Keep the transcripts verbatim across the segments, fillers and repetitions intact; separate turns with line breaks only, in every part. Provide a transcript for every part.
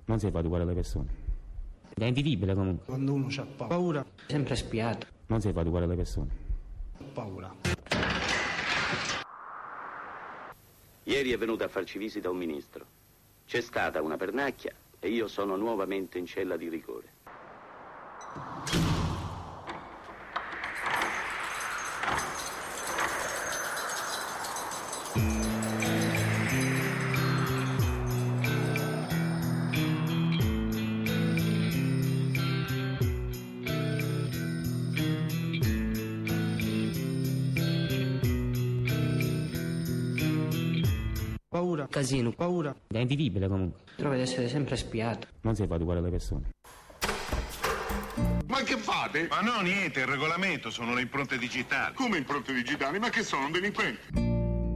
Non sei fatto uguale alle persone. È invivibile comunque.
Quando uno ha paura,
sempre spiato.
Non sei fatto uguale alle persone.
ha paura.
Ieri è venuto a farci visita un ministro. C'è stata una pernacchia e io sono nuovamente in cella di rigore.
Paura,
Casino.
paura.
È invivibile comunque.
Trovo di essere sempre spiato.
Non sei fatto uguale alle persone.
Ma che fate?
Ma no, niente, il regolamento, sono le impronte digitali.
Come impronte digitali? Ma che sono, un delinquente?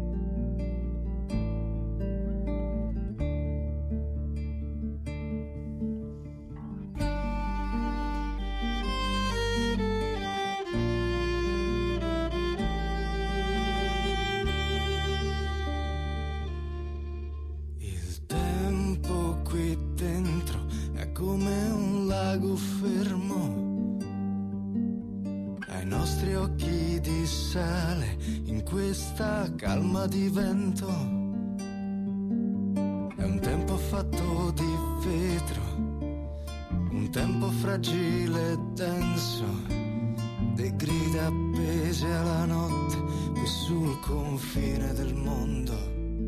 Il tempo qui dentro è come un lago fermo. Ai nostri occhi di sale in questa calma di vento. È un tempo fatto di vetro, un tempo fragile e denso, di grida appese alla notte qui sul confine del mondo.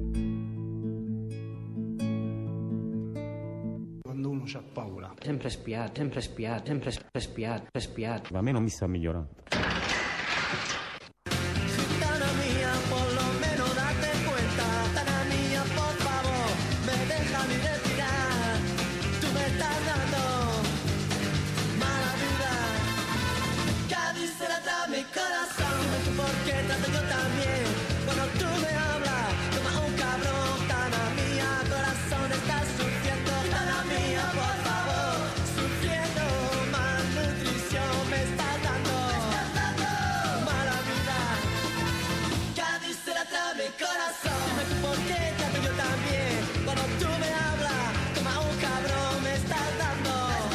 Quando uno ha paura.
Sempre spiato, sempre spiato, sempre sempre spiato, sempre spiato.
Ma a me non mi sta migliorando.
Tana mía, por lo menos date cuenta. Tana mía, por favor, me deja mi respirar. Tú me estás dando mala vida. Cádiz será tras mi corazón. Porque tanto yo también. Cuando tú me hablas, como un cabrón. Tana mía, corazón, estás sufriendo. Tana mía, por favor, sufriendo. Malnutrición me estás dando. Mala vida. Cádiz será tras mi corazón. Dime tú por qué tanto yo también. Cuando tú me hablas, como un cabrón me estás dando.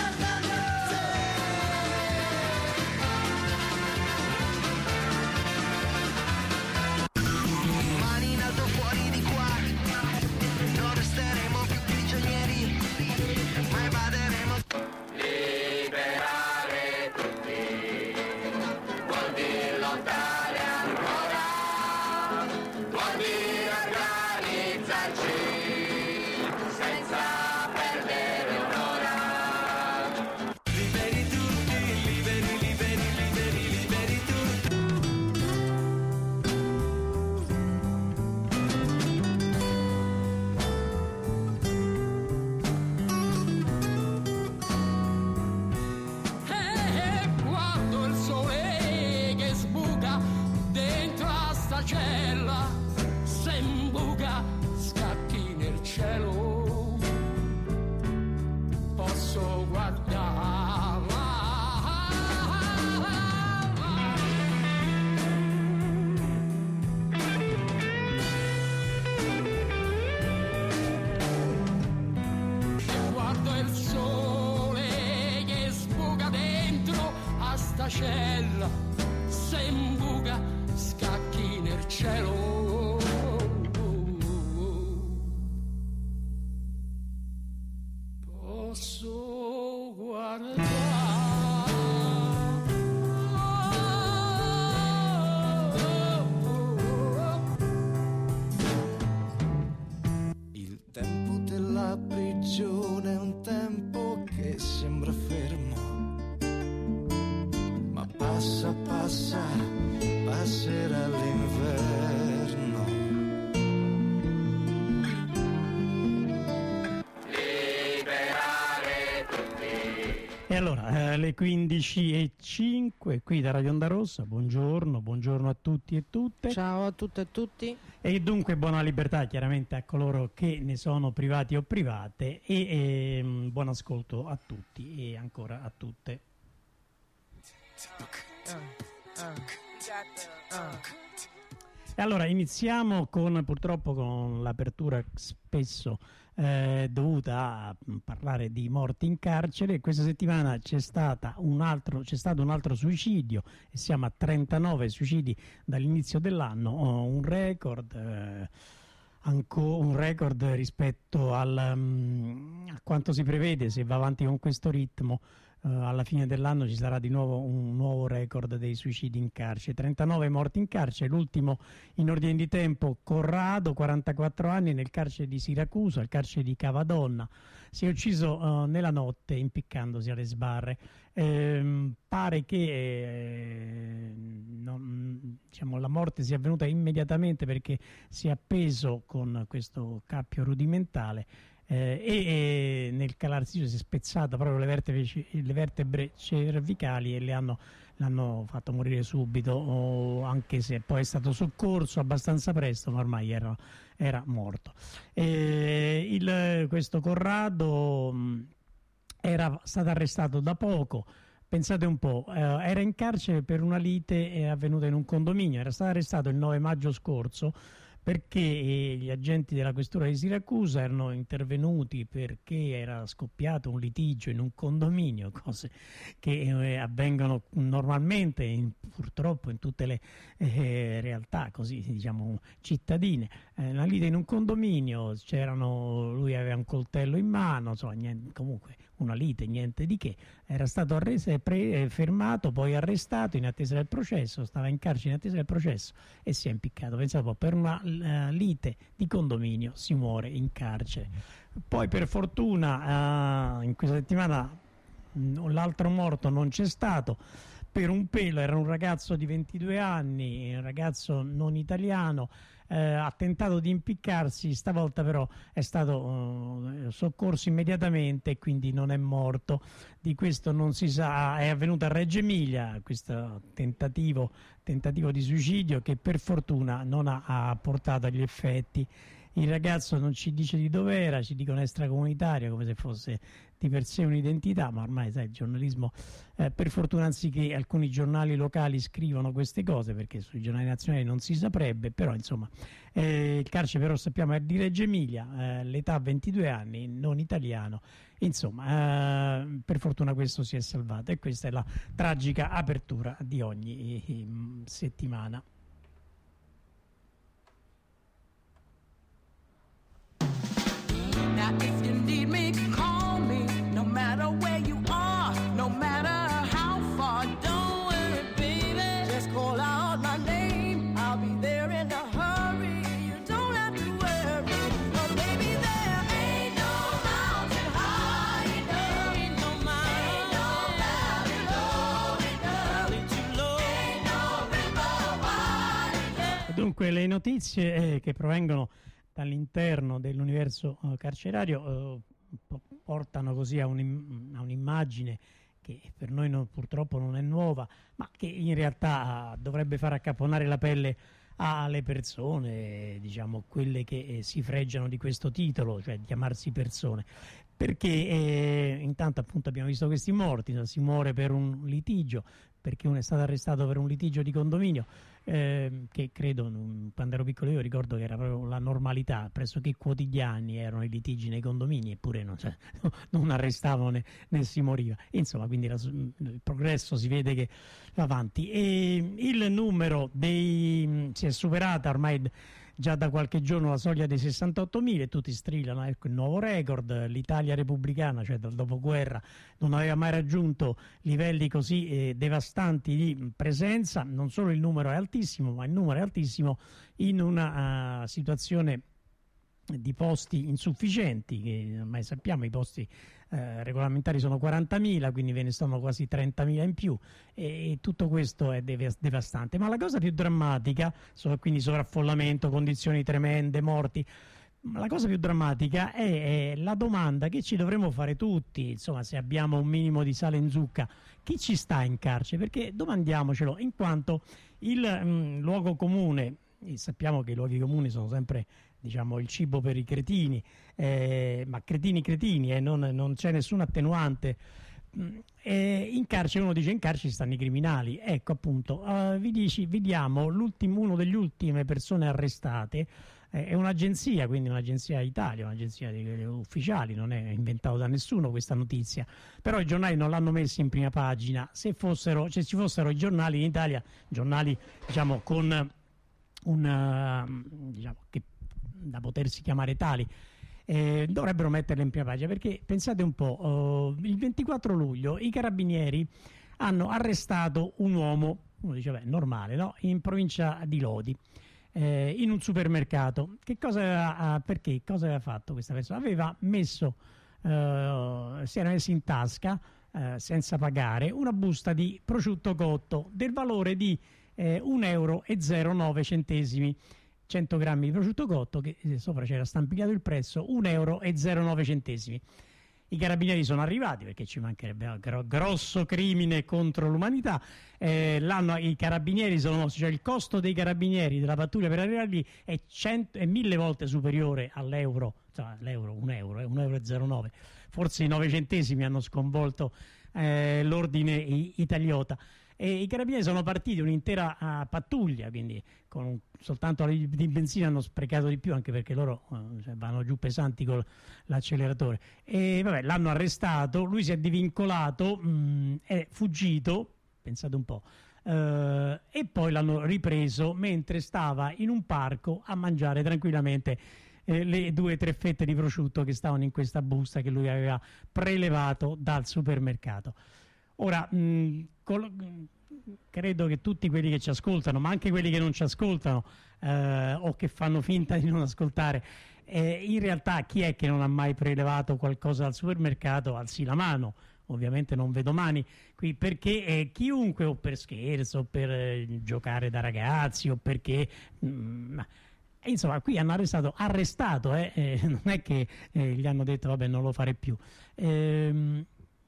Mani in alto fuori di qua. Non resteremo più prigionieri, ma evaderemo.
Liberare tutti vuol dire lottare ancora, vuol dire organizzarci senza perdere un'ora.
Liberi tutti, liberi, liberi, liberi, liberi tutti.
E guardo il sole che sbuca dentro a sta cella, se imbuca scacchi nel cielo, posso guardare. Guardo il sole che sbuca dentro a sta cella, se imbuca scacchi nel cielo. Posso guardare.
Il tempo della prigione è un tempo che sembra fermo, ma passa, passa, passerà l'inverno.
Liberare tutti.
E allora, eh, le quindici e cinque qui da Radio Onda Rossa, buongiorno, buongiorno a tutti e tutte.
Ciao a tutte e tutti.
E dunque buona libertà chiaramente a coloro che ne sono privati o private e ehm, buon ascolto a tutti e ancora a tutte. E allora iniziamo con, purtroppo con l'apertura spesso eh, dovuta a parlare di morti in carcere. Questa settimana c'è stata un altro, c'è stato un altro suicidio e siamo a trentanove suicidi dall'inizio dell'anno, oh, un record. Eh, Anco un record rispetto al, um, a quanto si prevede. Se va avanti con questo ritmo, uh, alla fine dell'anno ci sarà di nuovo un nuovo record dei suicidi in carcere. trentanove morti in carcere, l'ultimo in ordine di tempo Corrado, quarantaquattro anni, nel carcere di Siracusa, il carcere di Cavadonna. Si è ucciso uh, nella notte impiccandosi alle sbarre. Eh, pare che eh, non, diciamo, la morte sia avvenuta immediatamente perché si è appeso con questo cappio rudimentale eh, e, e nel calarsi si è spezzata proprio le vertebre, le vertebre cervicali e le hanno, l'hanno fatto morire subito, o anche se poi è stato soccorso abbastanza presto, ma ormai era, era morto. E il, questo Corrado mh, era stato arrestato da poco. Pensate un po', eh, era in carcere per una lite eh, avvenuta in un condominio. Era stato arrestato il nove maggio scorso perché eh, gli agenti della questura di Siracusa erano intervenuti perché era scoppiato un litigio in un condominio, cose che eh, avvengono normalmente in, purtroppo in tutte le eh, realtà così, diciamo, cittadine. Eh, una lite in un condominio, c'erano, lui aveva un coltello in mano, insomma, niente, comunque una lite, niente di che. Era stato arresto, pre, fermato, poi arrestato in attesa del processo, stava in carcere in attesa del processo e si è impiccato. Pensavo, per una uh, lite di condominio si muore in carcere. Poi per fortuna uh, in questa settimana mh, l'altro morto non c'è stato. Per un pelo, era un ragazzo di ventidue anni, un ragazzo non italiano, eh, ha tentato di impiccarsi, stavolta però è stato eh, soccorso immediatamente e quindi non è morto. Di questo non si sa, è avvenuto a Reggio Emilia questo tentativo, tentativo di suicidio che per fortuna non ha, ha portato agli effetti. Il ragazzo non ci dice di dove era, ci dicono extracomunitario, come se fosse di per sé un'identità, ma ormai sai, il giornalismo, eh, per fortuna anziché alcuni giornali locali scrivono queste cose, perché sui giornali nazionali non si saprebbe, però insomma, eh, il carcere però sappiamo è di Reggio Emilia, eh, l'età ventidue anni, non italiano, insomma, eh, per fortuna questo si è salvato e questa è la tragica apertura di ogni eh, settimana.
Now if you need me, call me, no matter where you are, no matter how far, don't worry, baby, just call out my name, I'll be there in a hurry, you don't have to worry, oh baby, there ain't no mountain high enough, ain't no mountain, ain't no valley low enough, too low, ain't no river wide enough.
Dunque le notizie eh, che provengono dall'interno dell'universo uh, carcerario uh, portano così a, un, a un'immagine che per noi non, purtroppo non è nuova, ma che in realtà uh, dovrebbe far accapponare la pelle alle persone, diciamo quelle che eh, si fregiano di questo titolo, cioè di chiamarsi persone, perché eh, intanto appunto abbiamo visto questi morti, no? Si muore per un litigio, perché uno è stato arrestato per un litigio di condominio, eh, che credo, quando ero piccolo io ricordo che era proprio la normalità, pressoché quotidiani erano i litigi nei condomini, eppure non, cioè, non arrestavano né, né si moriva. Insomma, quindi la, il progresso si vede che va avanti. E il numero dei... si è superata ormai già da qualche giorno la soglia dei sessantottomila e tutti strillano, ecco il nuovo record. L'Italia repubblicana, cioè dal dopoguerra, non aveva mai raggiunto livelli così eh, devastanti di presenza. Non solo il numero è altissimo, ma il numero è altissimo in una uh, situazione di posti insufficienti, che ormai sappiamo i posti eh, regolamentari sono quarantamila, quindi ve ne sono quasi trentamila in più e, e tutto questo è dev- devastante. Ma la cosa più drammatica, so, quindi sovraffollamento, condizioni tremende, morti, ma la cosa più drammatica è, è la domanda che ci dovremmo fare tutti, insomma, se abbiamo un minimo di sale in zucca, chi ci sta in carcere? Perché domandiamocelo, in quanto il mh, luogo comune, e sappiamo che i luoghi comuni sono sempre, diciamo, il cibo per i cretini, eh, ma cretini cretini, eh, non, non c'è nessun attenuante eh, in carcere, uno dice in carcere stanno i criminali, ecco appunto, uh, vi dici, vediamo l'ultimo, uno delle ultime persone arrestate, eh, è un'agenzia, quindi un'agenzia Italia, un'agenzia di, di ufficiali, non è inventato da nessuno questa notizia, però i giornali non l'hanno messa in prima pagina. Se fossero, se ci fossero i giornali in Italia, giornali diciamo con una, diciamo che da potersi chiamare tali, Eh, dovrebbero metterle in prima pagina, perché pensate un po', uh, il ventiquattro luglio i carabinieri hanno arrestato un uomo, uno dice beh normale, no? In provincia di Lodi, eh, in un supermercato. Che cosa aveva, uh, perché cosa aveva fatto questa persona? Aveva messo, uh, si era messo in tasca uh, senza pagare una busta di prosciutto cotto del valore di eh, un euro e zero nove centesimi. cento grammi di prosciutto cotto, che sopra c'era stampigliato il prezzo, un euro e zero nove centesimi. I carabinieri sono arrivati, perché ci mancherebbe gro- grosso crimine contro l'umanità. Eh, l'anno, i carabinieri sono mossi, cioè il costo dei carabinieri della pattuglia per arrivare lì è, cento, è mille volte superiore all'euro, cioè l'euro, un euro, eh, un euro e zero nove. Forse i nove centesimi hanno sconvolto eh, l'ordine italiota. E i carabinieri sono partiti un'intera uh, pattuglia, quindi con un, soltanto la di benzina hanno sprecato di più, anche perché loro uh, cioè, vanno giù pesanti con l'acceleratore. E vabbè, l'hanno arrestato, lui si è divincolato, mh, è fuggito, pensate un po', uh, e poi l'hanno ripreso mentre stava in un parco a mangiare tranquillamente eh, le due o tre fette di prosciutto che stavano in questa busta che lui aveva prelevato dal supermercato. Ora, mh, col, credo che tutti quelli che ci ascoltano, ma anche quelli che non ci ascoltano eh, o che fanno finta di non ascoltare, eh, in realtà chi è che non ha mai prelevato qualcosa dal supermercato? Alzi la mano. Ovviamente non vedo mani qui, perché eh, chiunque, o per scherzo, o per eh, giocare da ragazzi, o perché... Mh, insomma, qui hanno arrestato, arrestato eh, eh, non è che eh, gli hanno detto vabbè non lo fare più. Ehm...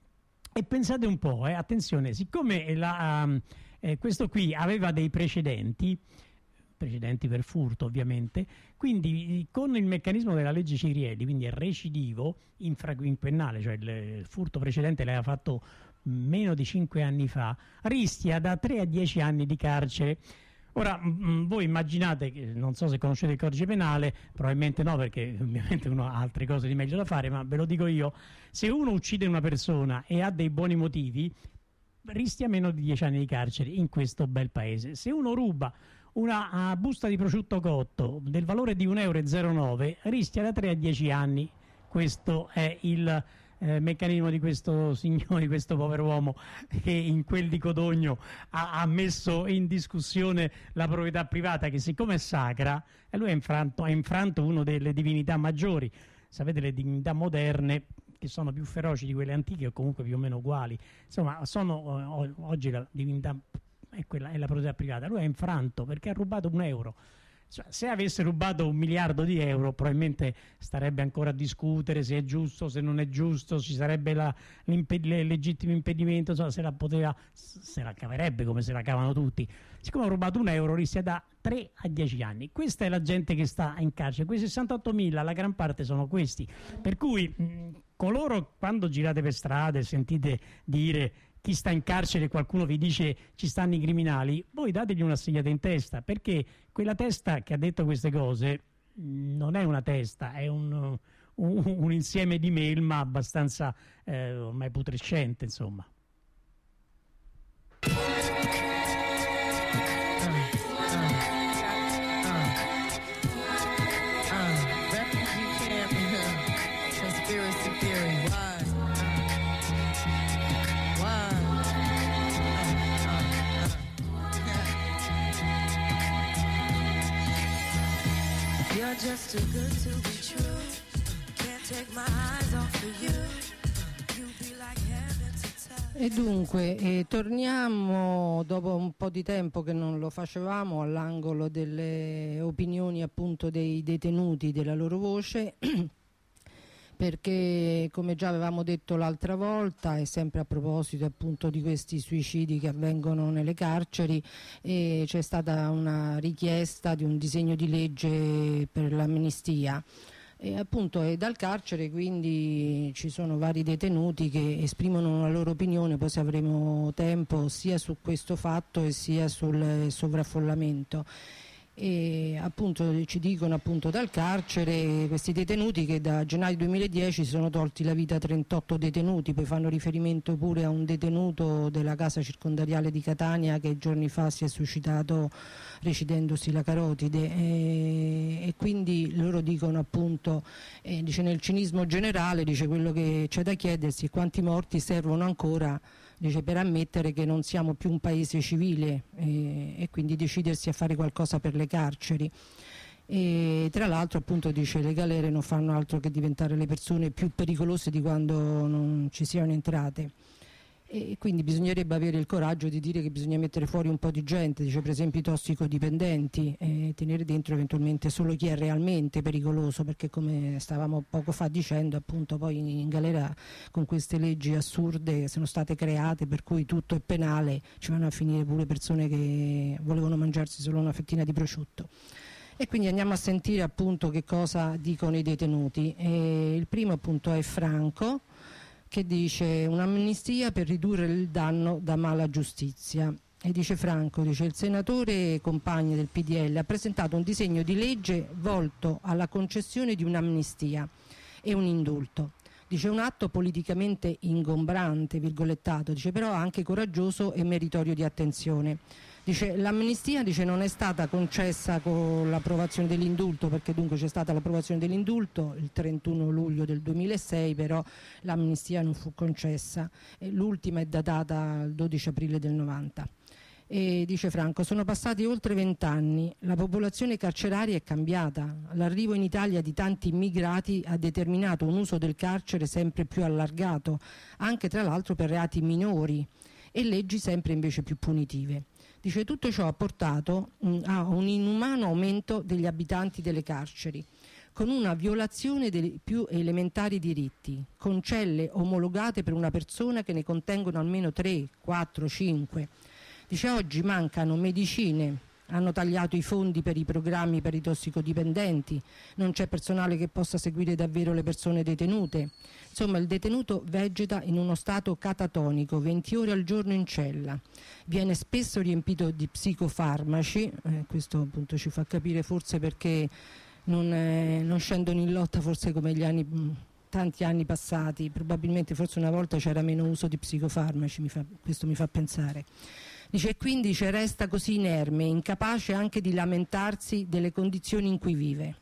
E pensate un po', eh, attenzione, siccome la, um, eh, questo qui aveva dei precedenti, precedenti per furto ovviamente, quindi con il meccanismo della legge Cirielli, quindi è recidivo infraquinquennale, cioè il furto precedente l'aveva fatto meno di cinque anni fa, rischia da tre a dieci anni di carcere. Ora, mh, voi immaginate, che, non so se conoscete il codice penale, probabilmente no, perché ovviamente uno ha altre cose di meglio da fare, ma ve lo dico io, se uno uccide una persona e ha dei buoni motivi, rischia meno di dieci anni di carcere in questo bel paese. Se uno ruba una uh, busta di prosciutto cotto del valore di un euro e zero nove, rischia da tre a dieci anni. Questo è il... Eh, meccanismo di questo signore, di questo povero uomo che in quel di Codogno ha, ha messo in discussione la proprietà privata, che siccome è sacra, e lui ha infranto, ha infranto una delle divinità maggiori. Sapete, le divinità moderne che sono più feroci di quelle antiche o comunque più o meno uguali, insomma sono, eh, oggi la divinità è, quella, è la proprietà privata. Lui ha infranto perché ha rubato un euro. Cioè, se avesse rubato un miliardo di euro probabilmente starebbe ancora a discutere se è giusto, se non è giusto, ci sarebbe la, il legittimo impedimento, insomma, se la poteva, se la caverebbe come se la cavano tutti. Siccome ha rubato un euro rischia da tre a dieci anni. Questa è la gente che sta in carcere, quei sessantottomila, la gran parte sono questi, per cui mh, coloro, quando girate per strada e sentite dire chi sta in carcere, qualcuno vi dice ci stanno i criminali, voi dategli una segnata in testa, perché quella testa che ha detto queste cose non è una testa, è un, un, un insieme di melma abbastanza eh, ormai putrescente, insomma.
Just too good to be true. Can't take my eyes off of you. You be like heaven to touch.
E dunque eh, torniamo dopo un po' di tempo che non lo facevamo all'angolo delle opinioni appunto dei detenuti, della loro voce. Perché, come già avevamo detto l'altra volta, e sempre a proposito appunto di questi suicidi che avvengono nelle carceri, eh, c'è stata una richiesta di un disegno di legge per l'amnistia. E appunto è dal carcere, quindi ci sono vari detenuti che esprimono la loro opinione, poi se avremo tempo, sia su questo fatto e sia sul sovraffollamento. E appunto ci dicono appunto dal carcere questi detenuti che da gennaio duemiladieci si sono tolti la vita trentotto detenuti, poi fanno riferimento pure a un detenuto della casa circondariale di Catania che giorni fa si è suicidato recidendosi la carotide, e, e quindi loro dicono appunto, eh, dice nel cinismo generale, dice quello che c'è da chiedersi è quanti morti servono ancora, dice, per ammettere che non siamo più un paese civile, e, e quindi decidersi a fare qualcosa per le carceri. E tra l'altro appunto dice le galere non fanno altro che diventare le persone più pericolose di quando non ci siano entrate, e quindi bisognerebbe avere il coraggio di dire che bisogna mettere fuori un po' di gente, dice per esempio i tossicodipendenti, e tenere dentro eventualmente solo chi è realmente pericoloso, perché come stavamo poco fa dicendo appunto poi in galera con queste leggi assurde che sono state create per cui tutto è penale, ci vanno a finire pure persone che volevano mangiarsi solo una fettina di prosciutto. E quindi andiamo a sentire appunto che cosa dicono i detenuti. E il primo appunto è Franco, che dice un'amnistia per ridurre il danno da mala giustizia. E dice Franco, dice il senatore compagno del P D L ha presentato un disegno di legge volto alla concessione di un'amnistia e un indulto. Dice un atto politicamente ingombrante, virgolettato, dice però anche coraggioso e meritorio di attenzione. Dice l'amnistia dice, non è stata concessa con l'approvazione dell'indulto, perché dunque c'è stata l'approvazione dell'indulto il trentuno luglio del duemilasei, però l'amnistia non fu concessa, e l'ultima è datata il dodici aprile del novanta. E dice Franco, sono passati oltre vent'anni, la popolazione carceraria è cambiata, l'arrivo in Italia di tanti immigrati ha determinato un uso del carcere sempre più allargato, anche tra l'altro per reati minori, e leggi sempre invece più punitive. Dice tutto ciò ha portato mh, a un inumano aumento degli abitanti delle carceri, con una violazione dei più elementari diritti, con celle omologate per una persona che ne contengono almeno tre, quattro, cinque. Dice oggi mancano medicine, hanno tagliato i fondi per i programmi per i tossicodipendenti, non c'è personale che possa seguire davvero le persone detenute. Insomma, il detenuto vegeta in uno stato catatonico, venti ore al giorno in cella. Viene spesso riempito di psicofarmaci, eh, questo appunto ci fa capire forse perché non, eh, non scendono in lotta forse come gli anni, mh, tanti anni passati, probabilmente forse una volta c'era meno uso di psicofarmaci, mi fa, questo mi fa pensare. Dice quindi dice, resta così inerme, incapace anche di lamentarsi delle condizioni in cui vive.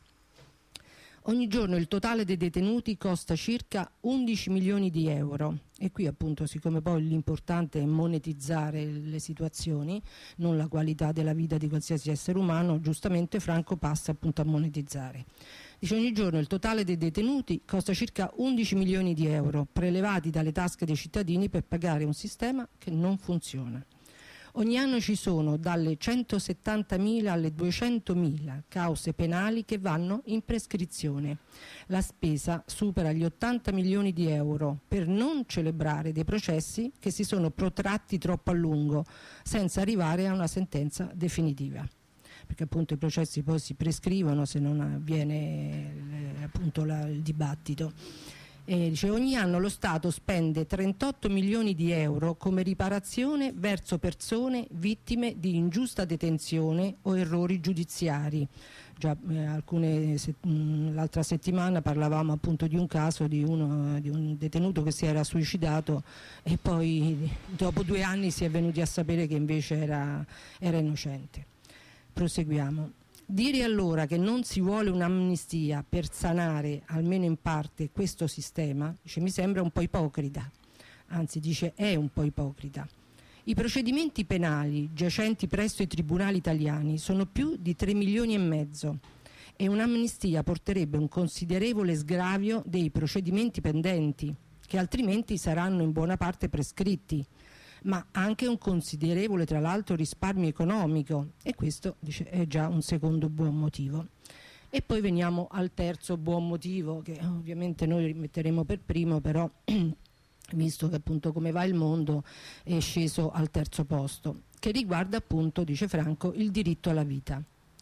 Ogni giorno il totale dei detenuti costa circa undici milioni di euro, e qui appunto siccome poi l'importante è monetizzare le situazioni, non la qualità della vita di qualsiasi essere umano, giustamente Franco passa appunto a monetizzare. Dice ogni giorno il totale dei detenuti costa circa undici milioni di euro prelevati dalle tasche dei cittadini per pagare un sistema che non funziona. Ogni anno ci sono dalle centosettantamila alle duecentomila cause penali che vanno in prescrizione. La spesa supera gli ottanta milioni di euro per non celebrare dei processi che si sono protratti troppo a lungo, senza arrivare a una sentenza definitiva. Perché appunto i processi poi si prescrivono se non avviene eh, appunto la, il dibattito. E dice, ogni anno lo Stato spende trentotto milioni di euro come riparazione verso persone vittime di ingiusta detenzione o errori giudiziari. Già, eh, alcune se, mh, l'altra settimana parlavamo appunto di un caso di, uno, di un detenuto che si era suicidato e poi dopo due anni si è venuti a sapere che invece era, era innocente. Proseguiamo. Dire allora che non si vuole un'amnistia per sanare almeno in parte questo sistema, dice, mi sembra un po' ipocrita, anzi dice è un po' ipocrita. I procedimenti penali giacenti presso i tribunali italiani sono più di tre milioni e mezzo e un'amnistia porterebbe un considerevole sgravio dei procedimenti pendenti, che altrimenti saranno in buona parte prescritti, ma anche un considerevole tra l'altro risparmio economico, e questo dice, è già un secondo buon motivo. E poi veniamo al terzo buon motivo, che ovviamente noi metteremo per primo, però visto che appunto come va il mondo è sceso al terzo posto, che riguarda appunto, dice Franco, il diritto alla vita.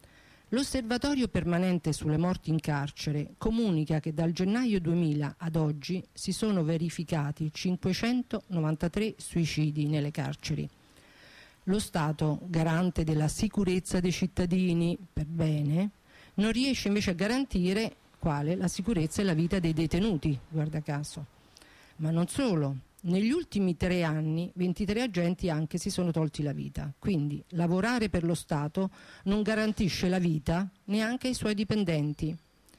L'Osservatorio permanente sulle morti in carcere comunica che dal gennaio duemila ad oggi si sono verificati cinquecentonovantatré suicidi nelle carceri. Lo Stato, garante della sicurezza dei cittadini, per bene, non riesce invece a garantire quale? La sicurezza e la vita dei detenuti, guarda caso. Ma non solo. Negli ultimi tre anni ventitré agenti anche si sono tolti la vita, quindi lavorare per lo Stato non garantisce la vita neanche ai suoi dipendenti.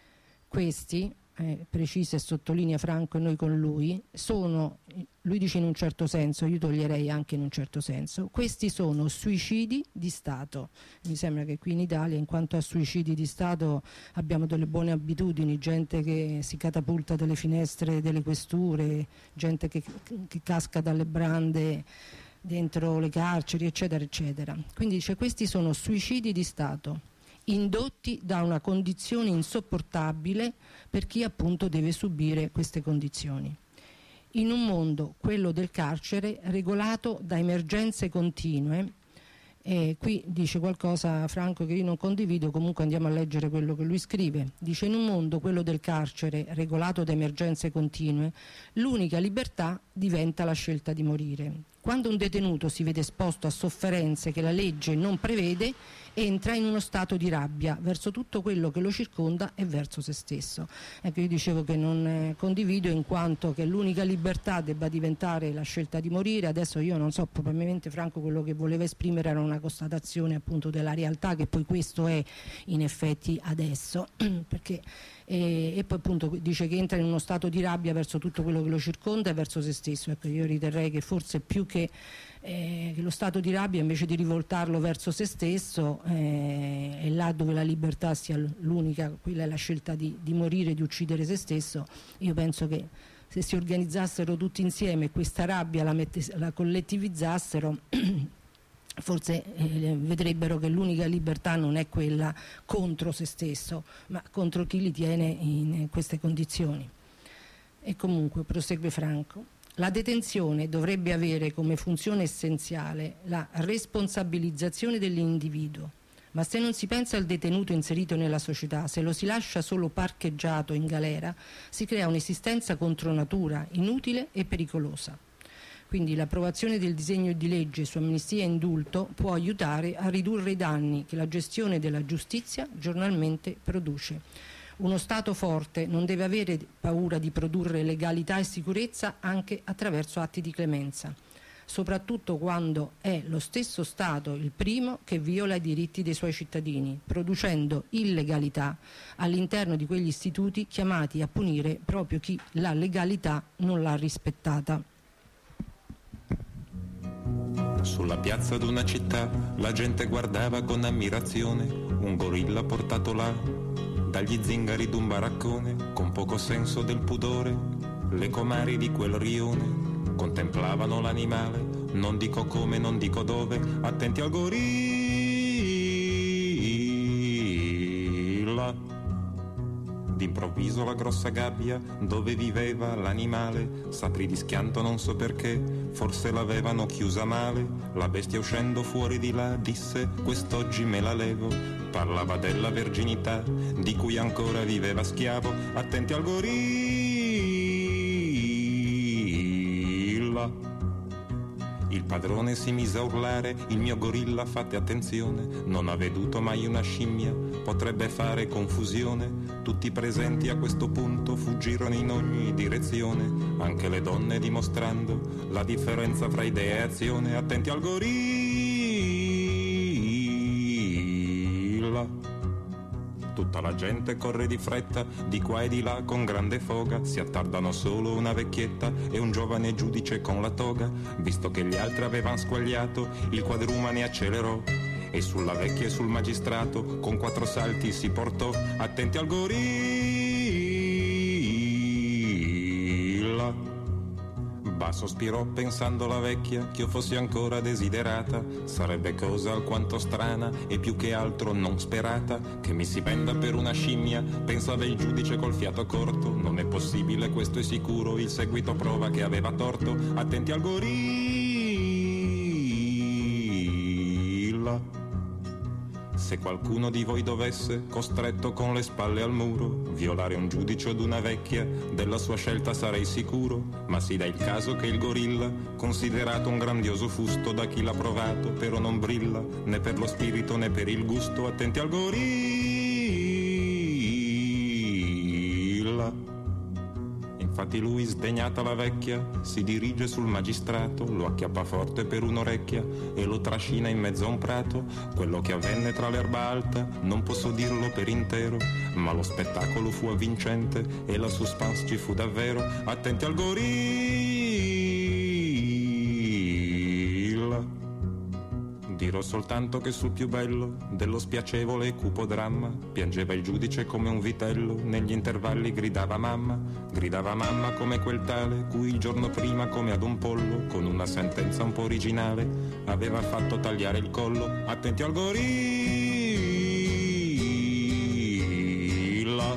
Questi, eh, precisa e sottolinea Franco e noi con lui, sono, lui dice in un certo senso, io toglierei anche in un certo senso, questi sono suicidi di Stato. Mi sembra che qui in Italia, in quanto a suicidi di Stato, abbiamo delle buone abitudini, gente che si catapulta dalle finestre delle questure, gente che, che casca dalle brande dentro le carceri, eccetera, eccetera. Quindi dice questi sono suicidi di Stato, indotti da una condizione insopportabile per chi appunto deve subire queste condizioni. In un mondo, quello del carcere, regolato da emergenze continue, e qui dice qualcosa Franco che io non condivido, comunque andiamo a leggere quello che lui scrive. Dice: in un mondo, quello del carcere, regolato da emergenze continue, l'unica libertà diventa la scelta di morire. Quando un detenuto si vede esposto a sofferenze che la legge non prevede, entra in uno stato di rabbia verso tutto quello che lo circonda e verso se stesso. Ecco, io dicevo che non eh, condivido, in quanto che l'unica libertà debba diventare la scelta di morire. Adesso io non so, probabilmente Franco quello che voleva esprimere era una constatazione appunto della realtà, che poi questo è in effetti adesso, perché E, e poi appunto dice che entra in uno stato di rabbia verso tutto quello che lo circonda e verso se stesso. Ecco, io riterrei che forse più che, eh, che lo stato di rabbia, invece di rivoltarlo verso se stesso, eh, è là dove la libertà sia l'unica, quella è la scelta di, di morire, di uccidere se stesso. Io penso che se si organizzassero tutti insieme e questa rabbia la, mette, la collettivizzassero forse eh, vedrebbero che l'unica libertà non è quella contro se stesso, ma contro chi li tiene in queste condizioni. E comunque, prosegue Franco, la detenzione dovrebbe avere come funzione essenziale la responsabilizzazione dell'individuo, ma se non si pensa al detenuto inserito nella società, se lo si lascia solo parcheggiato in galera, si crea un'esistenza contro natura, inutile e pericolosa. Quindi l'approvazione del disegno di legge su amnistia e indulto può aiutare a ridurre i danni che la gestione della giustizia giornalmente produce. Uno Stato forte non deve avere paura di produrre legalità e sicurezza anche attraverso atti di clemenza, soprattutto quando è lo stesso Stato il primo che viola i diritti dei suoi cittadini, producendo illegalità all'interno di quegli istituti chiamati a punire proprio chi la legalità non l'ha rispettata.
Sulla piazza d'una città la gente guardava con ammirazione un gorilla portato là dagli zingari d'un baraccone, con poco senso del pudore. Le comari di quel rione contemplavano l'animale, non dico come, non dico dove, attenti al gorilla. D'improvviso la grossa gabbia dove viveva l'animale s'aprì di schianto, non so perché, forse l'avevano chiusa male. La bestia uscendo fuori di là disse: quest'oggi me la levo. Parlava della verginità di cui ancora viveva schiavo. Attenti al gorilla. Il padrone si mise a urlare: il mio gorilla, fate attenzione, non ha veduto mai una scimmia, potrebbe fare confusione. Tutti presenti a questo punto fuggirono in ogni direzione, anche le donne, dimostrando la differenza fra idea e azione. Attenti al gorilla. Tutta la gente corre di fretta, di qua e di là con grande foga. Si attardano solo una vecchietta e un giovane giudice con la toga. Visto che gli altri avevano squagliato, il quadrumane accelerò e sulla vecchia e sul magistrato con quattro salti si portò. Attenti al gorilla. Bah, sospirò pensando la vecchia che io fossi ancora desiderata. Sarebbe cosa alquanto strana e più che altro non sperata, che mi si penda per una scimmia, pensava il giudice col fiato corto. Non è possibile, questo è sicuro, il seguito prova che aveva torto. Attenti al gorilla. se qualcuno di voi dovesse, costretto con le spalle al muro, violare un giudice od una vecchia, della sua scelta sarei sicuro. Ma si dà il caso che il gorilla, considerato un grandioso fusto da chi l'ha provato, però non brilla né per lo spirito né per il gusto. Attenti al gorilla. Infatti lui, sdegnata la vecchia, si dirige sul magistrato, lo acchiappa forte per un'orecchia e lo trascina in mezzo a un prato. Quello che avvenne tra l'erba alta non posso dirlo per intero, ma lo spettacolo fu avvincente e la suspense ci fu davvero. Attenti al gorilla. Dirò soltanto che sul più bello dello spiacevole e cupo dramma piangeva il giudice come un vitello, negli intervalli gridava mamma, gridava mamma come quel tale cui il giorno prima, come ad un pollo, con una sentenza un po' originale, aveva fatto tagliare il collo. Attenti al gorilla.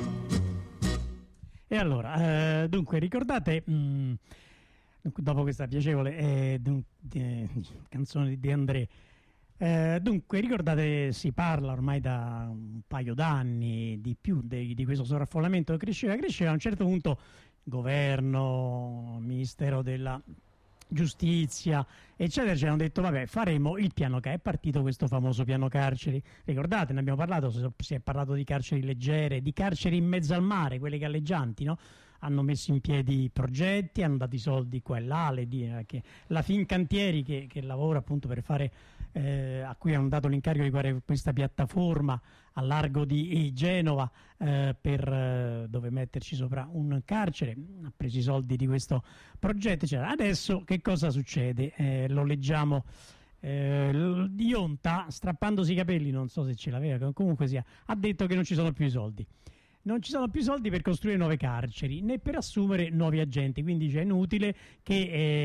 E allora, eh, dunque, ricordate, mh, dopo questa piacevole eh, dun, de, canzone di De André, Eh, dunque, ricordate, si parla ormai da un paio d'anni di più di, di questo sovraffollamento che cresceva, cresceva. A un certo punto governo, Ministero della Giustizia, eccetera, ci hanno detto vabbè, faremo il piano carceri. È partito questo famoso piano carceri, ricordate, ne abbiamo parlato, si è parlato di carceri leggere, di carceri in mezzo al mare, quelle galleggianti, no? Hanno messo in piedi progetti, hanno dato i soldi qua e là, le, che, la Fincantieri che, che lavora appunto per fare, eh, a cui hanno dato l'incarico di fare questa piattaforma a largo di Genova eh, per eh, dove metterci sopra un carcere, ha preso i soldi di questo progetto, eccetera. Adesso che cosa succede? Eh, lo leggiamo. Eh, Ionta, strappandosi i capelli, non so se ce l'aveva, comunque sia, ha detto che non ci sono più i soldi. Non ci sono più soldi per costruire nuove carceri né per assumere nuovi agenti, quindi è inutile che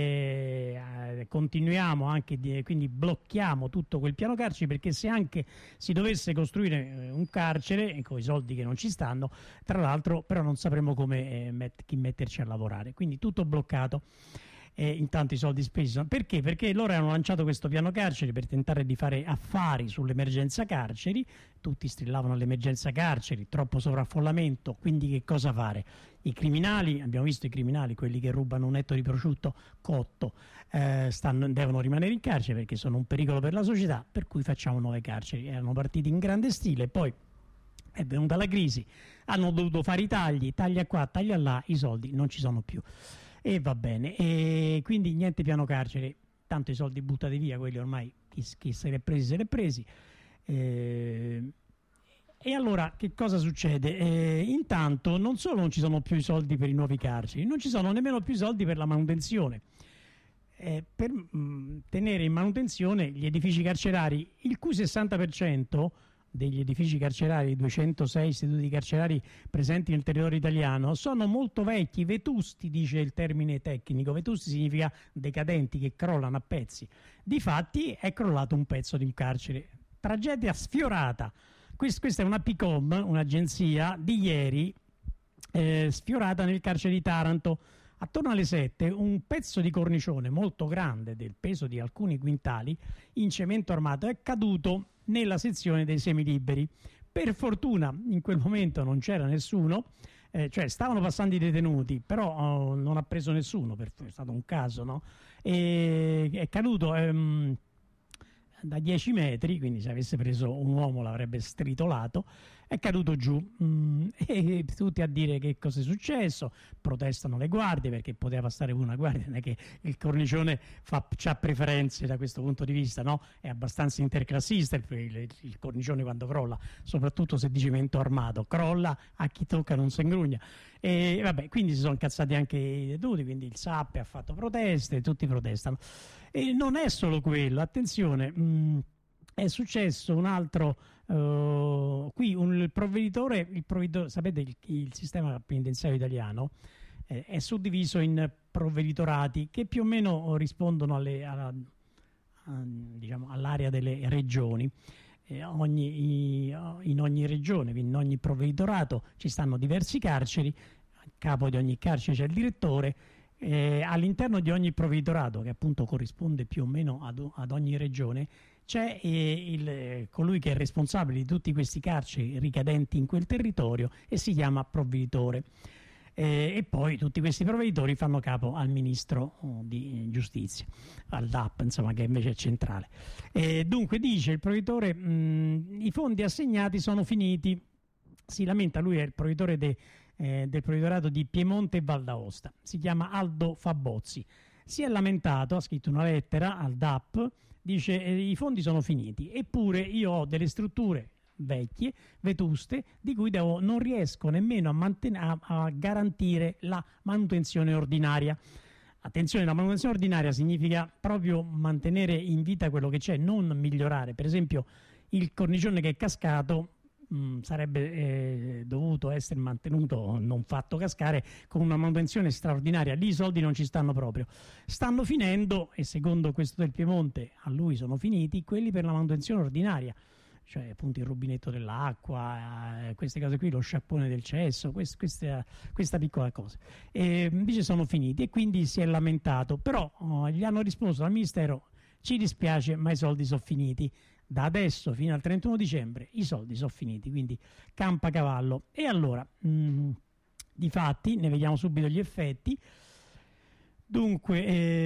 eh, continuiamo anche, di, quindi blocchiamo tutto quel piano carceri, perché se anche si dovesse costruire un carcere con i soldi che non ci stanno, tra l'altro però non sapremo come eh, met- chi metterci a lavorare, quindi tutto bloccato. Eh, intanto i soldi spesi sono... Perché? Perché loro hanno lanciato questo piano carceri per tentare di fare affari sull'emergenza carceri, tutti strillavano l'emergenza carceri, troppo sovraffollamento, quindi che cosa fare? I criminali, abbiamo visto i criminali, quelli che rubano un etto di prosciutto cotto, eh, stanno, devono rimanere in carcere perché sono un pericolo per la società, per cui facciamo nuove carceri. Erano partiti in grande stile, poi è venuta la crisi, hanno dovuto fare i tagli, taglia qua, taglia là, i soldi non ci sono più. E va bene, e quindi niente piano carcere, tanto i soldi buttati via, quelli ormai chi, chi se li è presi se li è presi. Eh, e allora che cosa succede? Eh, intanto non solo non ci sono più i soldi per i nuovi carceri, non ci sono nemmeno più i soldi per la manutenzione. Eh, per mh, tenere in manutenzione gli edifici carcerari, il cui sessanta per cento degli edifici carcerari, duecentosei istituti carcerari presenti nel territorio italiano, sono molto vecchi, vetusti, dice il termine tecnico. Vetusti significa decadenti, che crollano a pezzi. Difatti è crollato un pezzo di un carcere. Tragedia sfiorata. Questa, questa è una P I C O M, un'agenzia di ieri, eh, sfiorata nel carcere di Taranto. Attorno alle sette un pezzo di cornicione molto grande, del peso di alcuni quintali, in cemento armato, è caduto nella sezione dei semiliberi. Per fortuna in quel momento non c'era nessuno, eh, cioè stavano passando i detenuti, però oh, non ha preso nessuno, per, è stato un caso, no? E, è caduto ehm, da dieci metri, quindi se avesse preso un uomo l'avrebbe stritolato, è caduto giù. Mm, e tutti a dire che cosa è successo, protestano le guardie perché poteva passare una guardia, non è che il cornicione fa, c'ha preferenze da questo punto di vista, no? È abbastanza interclassista il, il, il cornicione quando crolla, soprattutto se di cemento armato, crolla, a chi tocca non si ingrugna. E vabbè, quindi si sono incazzati anche i detenuti, quindi il S A P ha fatto proteste, tutti protestano. E non è solo quello, attenzione, mh, è successo un altro, uh, qui un, il provveditore, il provveditore, sapete il, il sistema penitenziario italiano eh, è suddiviso in provveditorati che più o meno rispondono alle, alla, a, diciamo, all'area delle regioni. Eh, ogni, in ogni regione, in ogni provveditorato ci stanno diversi carceri, a capo di ogni carcere c'è il direttore, Eh, all'interno di ogni provveditorato, che appunto corrisponde più o meno ad, ad ogni regione, c'è eh, il, eh, colui che è responsabile di tutti questi carceri ricadenti in quel territorio e si chiama provveditore. Eh, e poi tutti questi provveditori fanno capo al ministro oh, di giustizia, al D A P, insomma, che invece è centrale. Eh, dunque dice il provveditore, mh, i fondi assegnati sono finiti, si lamenta, lui è il provveditore de, eh, del provveditorato di Piemonte e Val d'Aosta, si chiama Aldo Fabozzi, si è lamentato, ha scritto una lettera al D A P, dice eh, i fondi sono finiti, eppure io ho delle strutture vecchie, vetuste, di cui devo, non riesco nemmeno a, manten- a, a garantire la manutenzione ordinaria. Attenzione, la manutenzione ordinaria significa proprio mantenere in vita quello che c'è, non migliorare. Per esempio il cornicione che è cascato mh, sarebbe eh, dovuto essere mantenuto, non fatto cascare, con una manutenzione straordinaria. Lì i soldi non ci stanno proprio. Stanno finendo, e secondo questo del Piemonte a lui sono finiti, quelli per la manutenzione ordinaria, cioè appunto il rubinetto dell'acqua, eh, queste cose qui, lo sciappone del cesso, quest, questa, questa piccola cosa. E invece sono finiti e quindi si è lamentato, però oh, gli hanno risposto al Ministero: ci dispiace ma i soldi sono finiti, da adesso fino al trentuno dicembre i soldi sono finiti, quindi campa cavallo. E allora, mh, difatti, ne vediamo subito gli effetti. Dunque,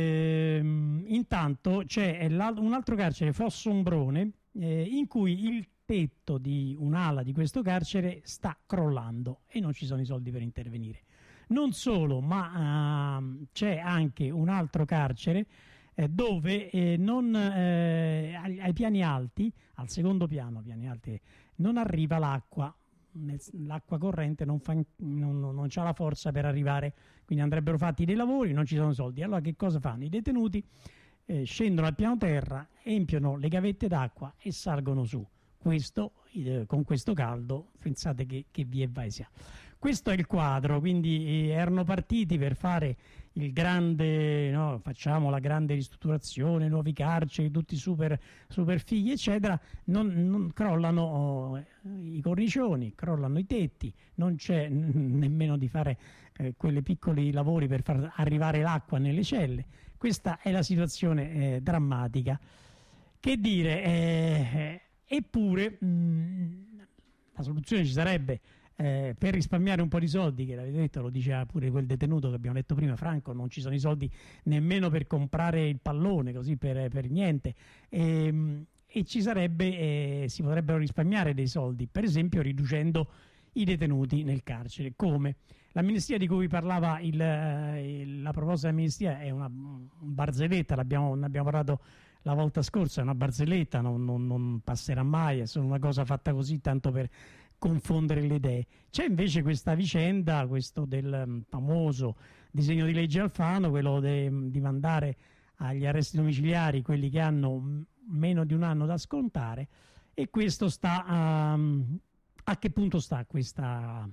ehm, intanto c'è un altro carcere, Fossombrone, Eh, in cui il tetto di un'ala di questo carcere sta crollando e non ci sono i soldi per intervenire. Non solo, ma uh, c'è anche un altro carcere eh, dove eh, non, eh, ai, ai piani alti, al secondo piano, piani alti, non arriva l'acqua, l'acqua corrente non, fa, non, non ha la forza per arrivare, quindi andrebbero fatti dei lavori, non ci sono soldi. Allora che cosa fanno? I detenuti Eh, scendono al piano terra, empiono le gavette d'acqua e salgono su. Questo, eh, con questo caldo, pensate che, che via e vai sia. Questo è il quadro, quindi eh, erano partiti per fare il grande, no, facciamo la grande ristrutturazione, nuovi carceri, tutti super, super fighi, eccetera. Non, non crollano oh, i cornicioni, crollano i tetti, non c'è n- nemmeno di fare eh, quei piccoli lavori per far arrivare l'acqua nelle celle. Questa è la situazione eh, drammatica. Che dire, eh, eppure mh, la soluzione ci sarebbe eh, per risparmiare un po' di soldi, che l'avete detto, lo diceva pure quel detenuto che abbiamo detto prima, Franco, non ci sono i soldi nemmeno per comprare il pallone, così per, per niente. E, e ci sarebbe, eh, si potrebbero risparmiare dei soldi, per esempio riducendo i detenuti nel carcere. Come? L'amnistia di cui parlava il, il, la proposta dell'amnistia è una barzelletta, l'abbiamo, ne abbiamo parlato la volta scorsa, è una barzelletta, non, non, non passerà mai, è solo una cosa fatta così tanto per confondere le idee. C'è invece questa vicenda, questo del famoso disegno di legge Alfano, quello de, di mandare agli arresti domiciliari quelli che hanno meno di un anno da scontare, e questo sta um, a che punto sta questa?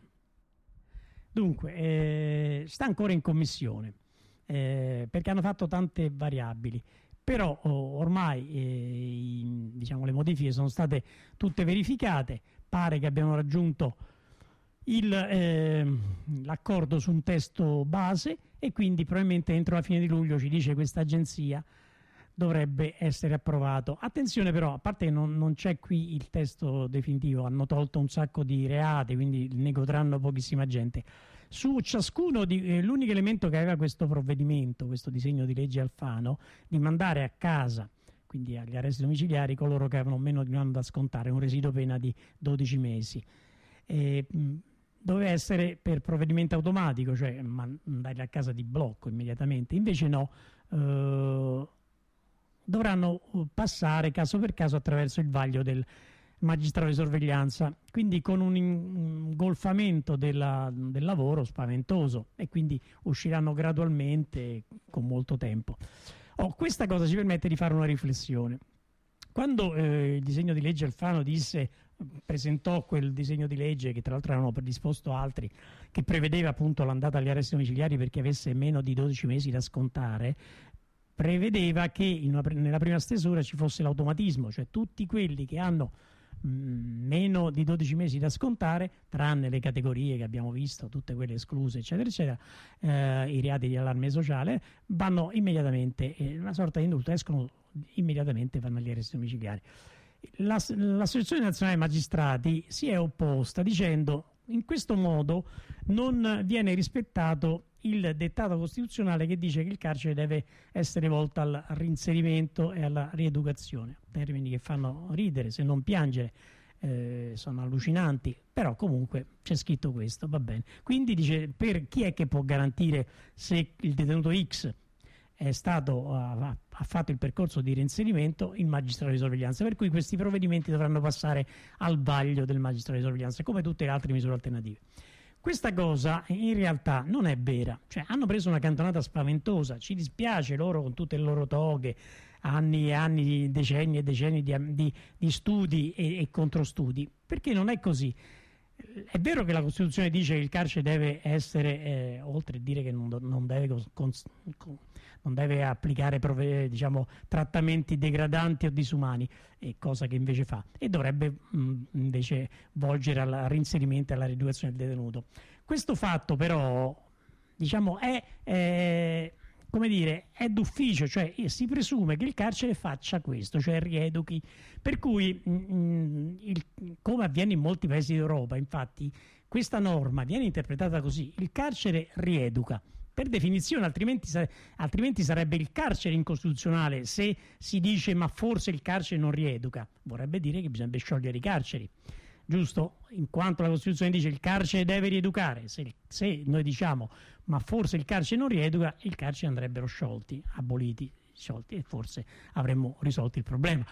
Dunque, eh, sta ancora in commissione, eh, perché hanno fatto tante variabili, però oh, ormai eh, i, diciamo, le modifiche sono state tutte verificate, pare che abbiano raggiunto il, eh, l'accordo su un testo base e quindi probabilmente entro la fine di luglio, ci dice questa agenzia, dovrebbe essere approvato. Attenzione però, a parte che non, non c'è qui il testo definitivo, hanno tolto un sacco di reati, quindi ne godranno pochissima gente. Su ciascuno di eh, l'unico elemento che aveva questo provvedimento, questo disegno di legge Alfano, di mandare a casa, quindi agli arresti domiciliari, coloro che avevano meno di un anno da scontare, un residuo pena di dodici mesi. E, mh, doveva essere per provvedimento automatico, cioè mandarli a casa di blocco immediatamente. Invece no, eh, dovranno passare caso per caso attraverso il vaglio del magistrato di sorveglianza, quindi con un ingolfamento della, del lavoro spaventoso, e quindi usciranno gradualmente con molto tempo. Oh, questa cosa ci permette di fare una riflessione. Quando eh, il disegno di legge Alfano disse, presentò quel disegno di legge, che tra l'altro erano predisposto altri, che prevedeva appunto l'andata agli arresti domiciliari per chi avesse meno di dodici mesi da scontare, prevedeva che in una, nella prima stesura ci fosse l'automatismo, cioè tutti quelli che hanno mh, meno di dodici mesi da scontare, tranne le categorie che abbiamo visto, tutte quelle escluse, eccetera, eccetera, eh, i reati di allarme sociale, vanno immediatamente, eh, una sorta di indulto, escono immediatamente, fanno gli arresti domiciliari. La, l'Associazione Nazionale Magistrati si è opposta dicendo: in questo modo non viene rispettato il dettato costituzionale che dice che il carcere deve essere volto al reinserimento e alla rieducazione. Termini che fanno ridere, se non piangere, eh, sono allucinanti, però comunque c'è scritto questo, va bene. Quindi dice, per chi è che può garantire se il detenuto X è stato, ha, ha fatto il percorso di reinserimento? Il magistrato di sorveglianza, per cui questi provvedimenti dovranno passare al vaglio del magistrato di sorveglianza, come tutte le altre misure alternative. Questa cosa in realtà non è vera, cioè hanno preso una cantonata spaventosa, ci dispiace loro con tutte le loro toghe, anni e anni, decenni e decenni di, di, di studi e, e controstudi, perché non è così. È vero che la Costituzione dice che il carcere deve essere, eh, oltre a dire che non, non, deve, cons, non deve applicare prove, diciamo, trattamenti degradanti o disumani, eh, cosa che invece fa, e dovrebbe mh, invece volgere al reinserimento e alla rieducazione del detenuto. Questo fatto però, diciamo, è... è come dire, è d'ufficio, cioè si presume che il carcere faccia questo, cioè rieduchi, per cui mh, il, come avviene in molti paesi d'Europa, infatti questa norma viene interpretata così: il carcere rieduca, per definizione, altrimenti, altrimenti sarebbe il carcere incostituzionale se si dice ma forse il carcere non rieduca, vorrebbe dire che bisognerebbe sciogliere i carceri, giusto? In quanto la Costituzione dice il carcere deve rieducare, se, se noi diciamo ma forse il carcere non rieduca, il carcere andrebbero sciolti, aboliti, sciolti, e forse avremmo risolto il problema.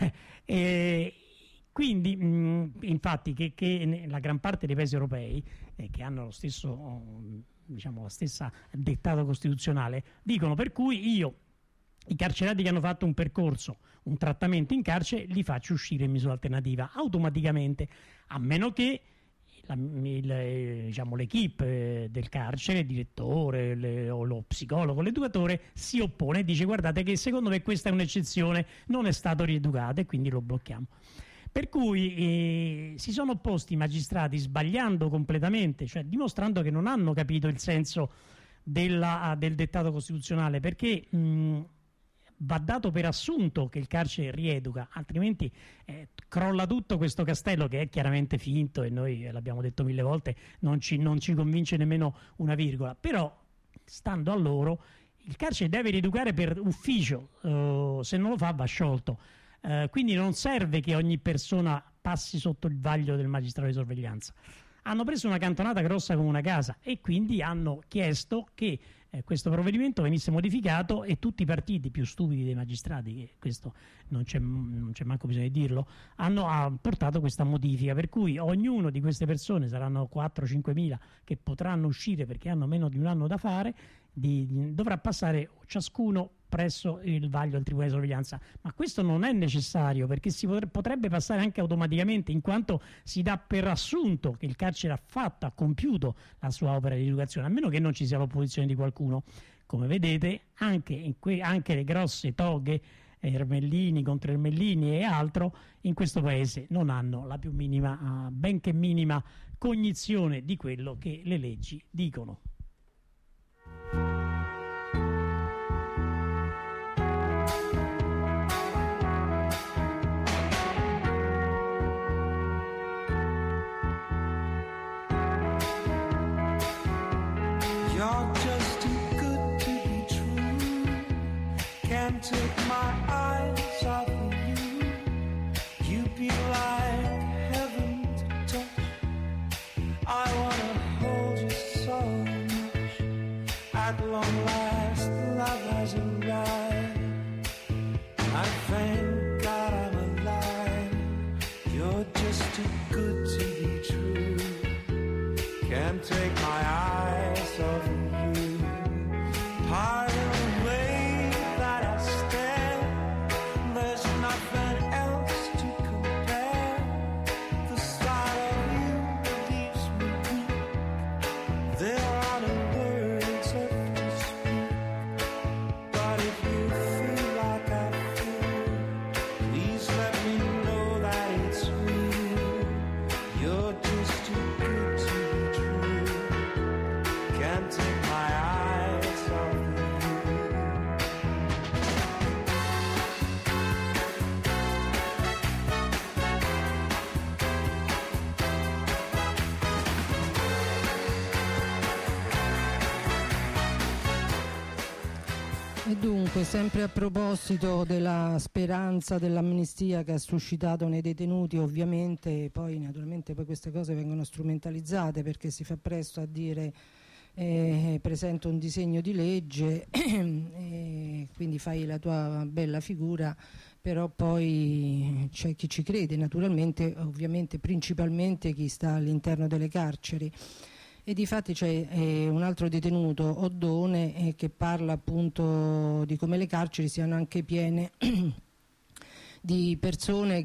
E quindi, mh, infatti, che, che la gran parte dei paesi europei, eh, che hanno lo stesso, diciamo, la stessa dettato costituzionale, dicono per cui io, i carcerati che hanno fatto un percorso, un trattamento in carcere, li faccio uscire in misura alternativa automaticamente, a meno che la, il, diciamo, l'equipe del carcere, il direttore le, o lo psicologo, l'educatore, si oppone e dice guardate che secondo me questa è un'eccezione, non è stato rieducato e quindi lo blocchiamo. Per cui eh, si sono opposti i magistrati sbagliando completamente, cioè dimostrando che non hanno capito il senso della, del dettato costituzionale, perché mh, va dato per assunto che il carcere rieduca, altrimenti eh, crolla tutto questo castello che è chiaramente finto e noi eh, l'abbiamo detto mille volte, non ci, non ci convince nemmeno una virgola, però stando a loro il carcere deve rieducare per ufficio, uh, se non lo fa va sciolto, uh, quindi non serve che ogni persona passi sotto il vaglio del magistrato di sorveglianza. Hanno preso una cantonata grossa come una casa e quindi hanno chiesto che eh, questo provvedimento venisse modificato e tutti i partiti più stupidi dei magistrati, che questo non c'è, non c'è manco bisogno di dirlo, hanno ha portato questa modifica, per cui ognuno di queste persone, saranno quattro cinque mila che potranno uscire perché hanno meno di un anno da fare, di, di, dovrà passare ciascuno presso il vaglio del Tribunale di sorveglianza, ma questo non è necessario perché si potrebbe, potrebbe passare anche automaticamente, in quanto si dà per assunto che il carcere ha fatto, ha compiuto la sua opera di educazione, a meno che non ci sia l'opposizione di qualcuno. Come vedete anche, in que, anche le grosse toghe, Ermellini contro Ermellini e altro, in questo paese non hanno la più minima, uh, benché minima cognizione di quello che le leggi dicono.
You're just too good to be true. Can't take my eyes off of you. You'd be like heaven to touch. I wanna hold you so much. At long last, love has arrived. I thank God I'm alive. You're just too good to be true. Can't take my eyes off of you. Part of the way that I stand, there's nothing else to compare. The sight of you leaves me weak. There are no words left to speak. But if you feel like I feel, please let me know that it's real.
E dunque, sempre a proposito della speranza dell'amnistia che ha suscitato nei detenuti, ovviamente poi naturalmente poi queste cose vengono strumentalizzate, perché si fa presto a dire eh, presento un disegno di legge e quindi fai la tua bella figura, però poi c'è chi ci crede, naturalmente, ovviamente principalmente chi sta all'interno delle carceri. E difatti c'è eh, un altro detenuto, Oddone, eh, che parla appunto di come le carceri siano anche piene di persone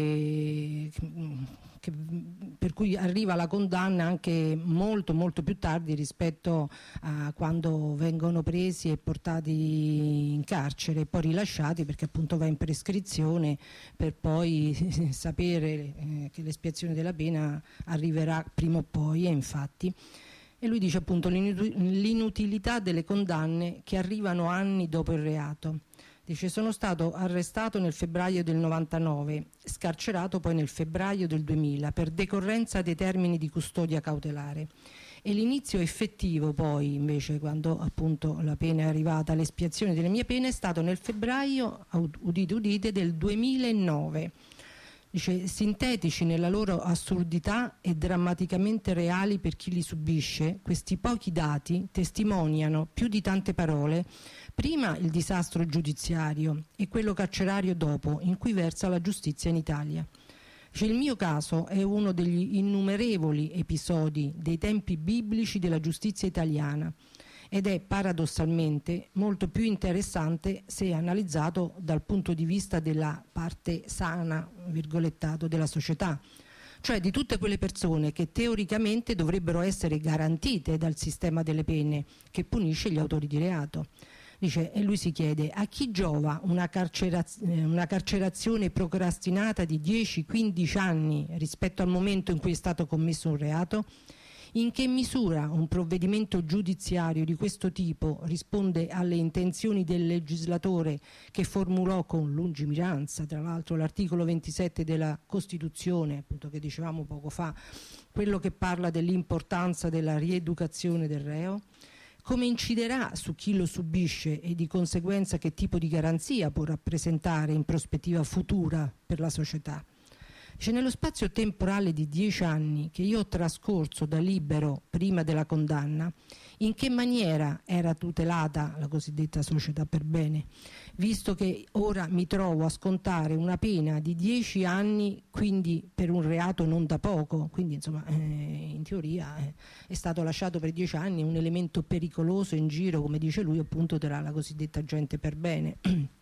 che, che, per cui arriva la condanna anche molto molto più tardi rispetto a quando vengono presi e portati in carcere e poi rilasciati, perché appunto va in prescrizione per poi sapere eh, che l'espiazione della pena arriverà prima o poi, e infatti. E lui dice appunto l'inutilità delle condanne che arrivano anni dopo il reato. Dice: sono stato arrestato nel febbraio del novantanove, scarcerato poi nel febbraio del duemila per decorrenza dei termini di custodia cautelare, e l'inizio effettivo poi invece, quando appunto la pena è arrivata, l'espiazione delle mie pene, è stato nel febbraio, udite udite, del duemilanove. Dice: sintetici nella loro assurdità e drammaticamente reali per chi li subisce, questi pochi dati testimoniano più di tante parole prima il disastro giudiziario e quello carcerario dopo, in cui versa la giustizia in Italia. Dice: il mio caso è uno degli innumerevoli episodi dei tempi biblici della giustizia italiana, ed è paradossalmente molto più interessante se analizzato dal punto di vista della parte sana, virgolettato, della società, cioè di tutte quelle persone che teoricamente dovrebbero essere garantite dal sistema delle pene che punisce gli autori di reato. Dice, e lui si chiede: a chi giova una, carceraz- una carcerazione procrastinata di dieci quindici anni rispetto al momento in cui è stato commesso un reato? In che misura un provvedimento giudiziario di questo tipo risponde alle intenzioni del legislatore, che formulò con lungimiranza, tra l'altro, l'articolo ventisette della Costituzione, appunto, che dicevamo poco fa, quello che parla dell'importanza della rieducazione del reo? Come inciderà su chi lo subisce e di conseguenza che tipo di garanzia può rappresentare in prospettiva futura per la società? C'è nello spazio temporale di dieci anni che io ho trascorso da libero prima della condanna, in che maniera era tutelata la cosiddetta società per bene, visto che ora mi trovo a scontare una pena di dieci anni, quindi per un reato non da poco, quindi insomma eh, in teoria eh, è stato lasciato per dieci anni un elemento pericoloso in giro, come dice lui, appunto tra la cosiddetta gente per bene.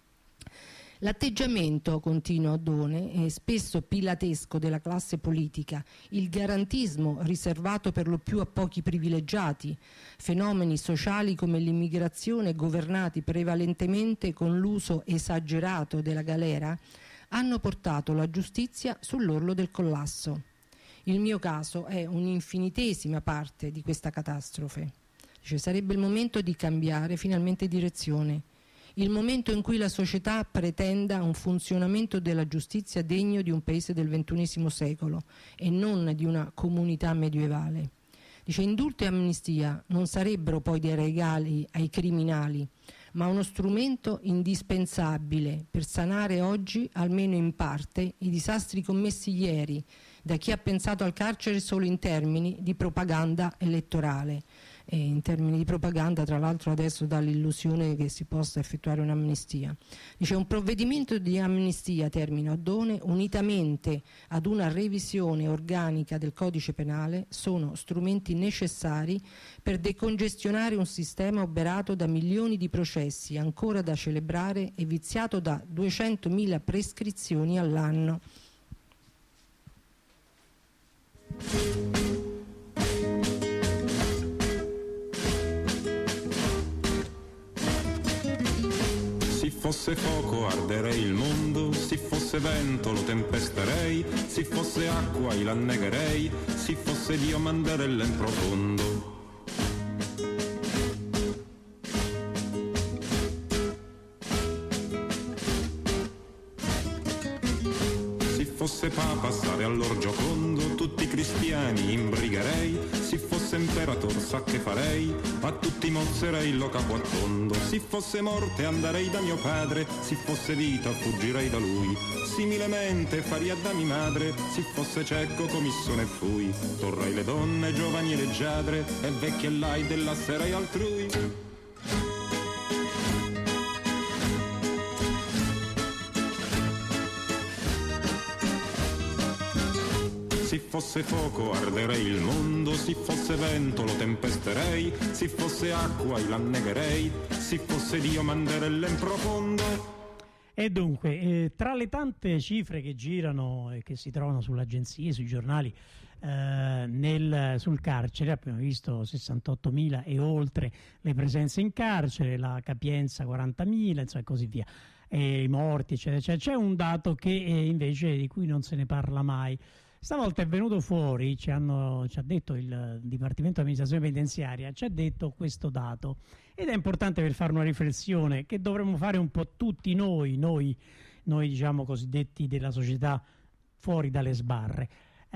L'atteggiamento, continua Oddone, è spesso pilatesco della classe politica, il garantismo riservato per lo più a pochi privilegiati, fenomeni sociali come l'immigrazione governati prevalentemente con l'uso esagerato della galera, hanno portato la giustizia sull'orlo del collasso. Il mio caso è un'infinitesima parte di questa catastrofe. Cioè, sarebbe il momento di cambiare finalmente direzione. Il momento in cui la società pretenda un funzionamento della giustizia degno di un paese del ventunesimo secolo e non di una comunità medievale. Dice: indulto e amnistia non sarebbero poi dei regali ai criminali, ma uno strumento indispensabile per sanare oggi, almeno in parte, i disastri commessi ieri da chi ha pensato al carcere solo in termini di propaganda elettorale. E in termini di propaganda, tra l'altro, adesso dà l'illusione che si possa effettuare un'amnistia. Dice: un provvedimento di amnistia, termina Oddone, unitamente ad una revisione organica del codice penale, sono strumenti necessari per decongestionare un sistema oberato da milioni di processi ancora da celebrare e viziato da duecentomila prescrizioni all'anno.
Se fosse fuoco arderei il mondo, se fosse vento lo tempesterei, se fosse acqua io l'annegherei, se fosse Dio manderella in profondo. Se fosse Papa stare all'or giocondo, tutti i cristiani imbrigherei, se fosse fosse imperator sa che farei, a tutti mozzerei lo capo a tondo. Si fosse morte andrei da mio padre, si fosse vita fuggirei da lui. Similemente faria da mia madre, si fosse cieco commisso ne fui. Torrei le donne giovani e leggiadre, e vecchie lai dell'asserei altrui. Si fosse fuoco arderei il mondo, si fosse vento lo tempesterei, si fosse acqua io l'annegherei, si fosse Dio manderelle in profondo.
E dunque, eh, tra le tante cifre che girano e che si trovano sulle agenzie, sui giornali, eh, nel, sul carcere, abbiamo visto sessantottomila e oltre le presenze in carcere, la capienza quarantamila, insomma, e così via, e i morti, eccetera, eccetera. C'è un dato che eh, invece di cui non se ne parla mai. Stavolta è venuto fuori, ci, hanno, ci ha detto il Dipartimento di Amministrazione Penitenziaria, ci ha detto questo dato, ed è importante per fare una riflessione che dovremmo fare un po' tutti noi, noi, noi diciamo cosiddetti della società fuori dalle sbarre.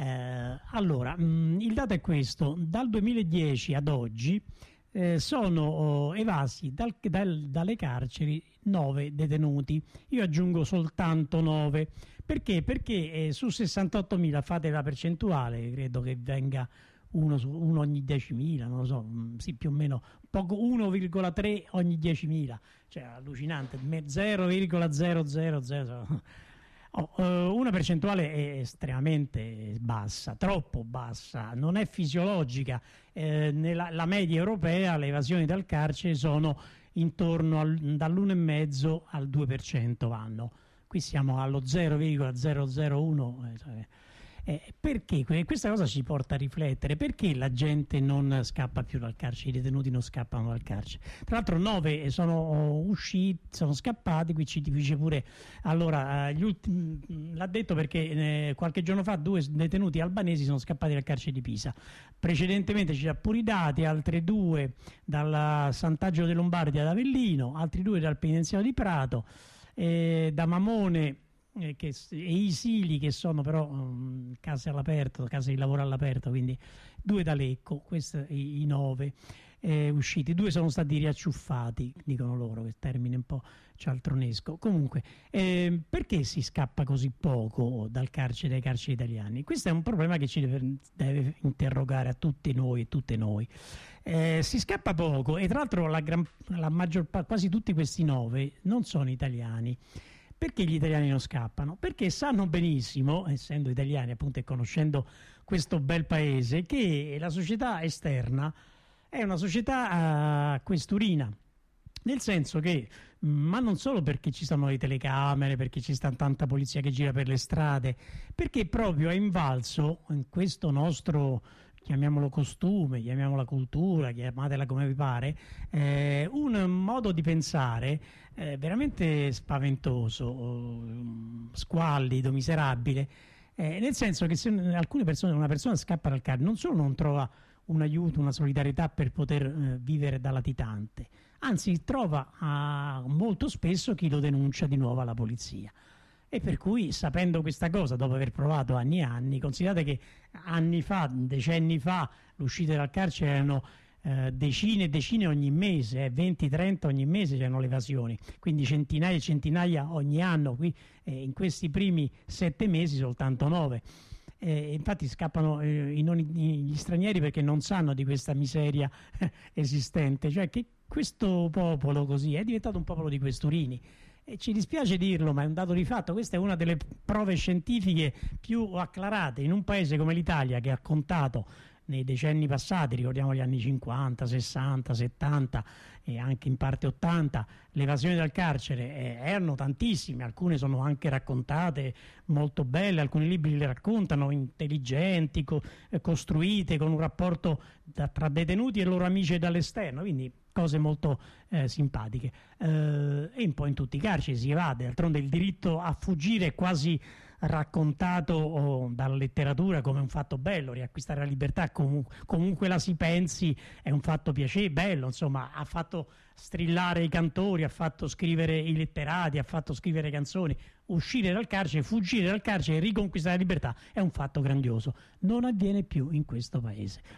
Eh, allora, mh, il dato è questo: dal duemiladieci ad oggi eh, sono oh, evasi dal, dal, dalle carceri nove detenuti, io aggiungo soltanto nove. Perché? Perché eh, su sessantottomila, fate la percentuale, credo che venga uno, su, uno ogni diecimila, non lo so, mh, sì, più o meno, poco uno virgola tre ogni diecimila, cioè allucinante, zero virgola zero zero zero. Oh, uh, una percentuale è estremamente bassa, troppo bassa, non è fisiologica. Eh, nella la media europea le evasioni dal carcere sono intorno al, dall'uno virgola cinque al due per cento vanno. Qui siamo allo zero virgola zero zero uno. Eh, eh, perché? Questa cosa ci porta a riflettere. Perché la gente non scappa più dal carcere, i detenuti non scappano dal carcere? Tra l'altro nove sono usciti, sono scappati, qui ci dice pure, allora, gli ultimi, l'ha detto perché eh, qualche giorno fa due detenuti albanesi sono scappati dal carcere di Pisa. Precedentemente ci ha pure i dati, altri due dal Sant'Angelo dei Lombardi ad Avellino, altri due dal penitenziario di Prato, Eh, da Mamone eh, che, e Isili, che sono però um, case all'aperto, case di lavoro all'aperto, quindi due da Lecco, questi i, i nove eh, usciti, due sono stati riacciuffati, dicono loro, che termine un po' cialtronesco. Comunque, eh, perché si scappa così poco dal carcere, dai carceri italiani? Questo è un problema che ci deve, deve interrogare a tutti noi e tutte noi. Eh, si scappa poco e tra l'altro la, gran, la maggior quasi tutti questi nove non sono italiani. Perché gli italiani non scappano? Perché sanno benissimo, essendo italiani appunto e conoscendo questo bel paese, che la società esterna è una società uh, questurina, nel senso che, ma non solo perché ci sono le telecamere, perché ci sta tanta polizia che gira per le strade, perché proprio è invalso in questo nostro, chiamiamolo costume, chiamiamola cultura, chiamatela come vi pare, eh, un modo di pensare eh, veramente spaventoso, squallido, miserabile, eh, nel senso che se alcune persone, una persona scappa dal carcere, non solo non trova un aiuto, una solidarietà per poter eh, vivere da latitante, anzi trova ah, molto spesso chi lo denuncia di nuovo alla polizia. E per cui, sapendo questa cosa, dopo aver provato anni e anni, considerate che anni fa, decenni fa, l'uscita dal carcere erano eh, decine e decine ogni mese, eh, venti trenta ogni mese c'erano le evasioni, quindi centinaia e centinaia ogni anno. Qui eh, in questi primi sette mesi soltanto nove. Eh, infatti scappano eh, i non, i, gli stranieri perché non sanno di questa miseria eh, esistente, cioè che questo popolo così è diventato un popolo di questurini. E ci dispiace dirlo, ma è un dato di fatto. Questa è una delle prove scientifiche più acclarate in un paese come l'Italia, che ha contato nei decenni passati, ricordiamo gli anni cinquanta, sessanta, settanta e anche in parte ottanta, le evasioni dal carcere eh, erano tantissime, alcune sono anche raccontate molto belle, alcuni libri le raccontano, intelligenti, co- costruite, con un rapporto da, tra detenuti e loro amici dall'esterno, quindi cose molto eh, simpatiche. Eh, e un po' in tutti i carceri si evade, d'altronde il diritto a fuggire è quasi raccontato oh, dalla letteratura come un fatto bello, riacquistare la libertà comunque, comunque la si pensi è un fatto piacevole, bello, insomma, ha fatto strillare i cantori, ha fatto scrivere i letterati, ha fatto scrivere canzoni. Uscire dal carcere, fuggire dal carcere e riconquistare la libertà è un fatto grandioso, non avviene più in questo paese.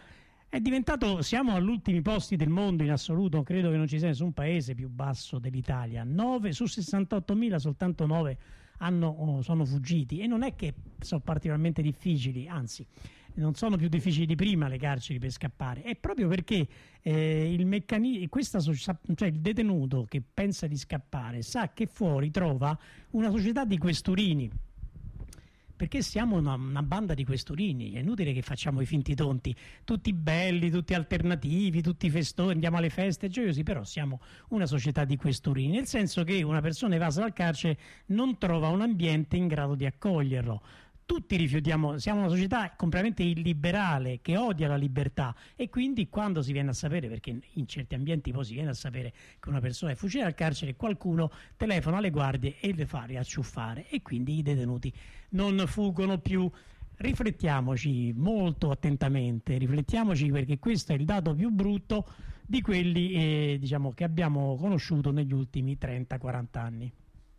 È diventato, siamo agli ultimi posti del mondo in assoluto, credo che non ci sia nessun paese più basso dell'Italia. nove su sessantottomila soltanto nove hanno, oh, sono fuggiti, e non è che sono particolarmente difficili, anzi non sono più difficili di prima le carceri per scappare, è proprio perché eh, il meccanismo, questa società, cioè il detenuto che pensa di scappare sa che fuori trova una società di questurini, perché siamo una, una banda di questurini, è inutile che facciamo i finti tonti, tutti belli, tutti alternativi, tutti festoni, andiamo alle feste gioiosi, però siamo una società di questurini, nel senso che una persona evasa dal carcere non trova un ambiente in grado di accoglierlo. Tutti rifiutiamo, siamo una società completamente illiberale che odia la libertà, e quindi quando si viene a sapere, perché in certi ambienti poi si viene a sapere che una persona è fuggita dal carcere, qualcuno telefona alle guardie e le fa riacciuffare, e quindi i detenuti non fuggono più. Riflettiamoci molto attentamente, riflettiamoci, perché questo è il dato più brutto di quelli eh, diciamo, che abbiamo conosciuto negli ultimi trenta quaranta anni.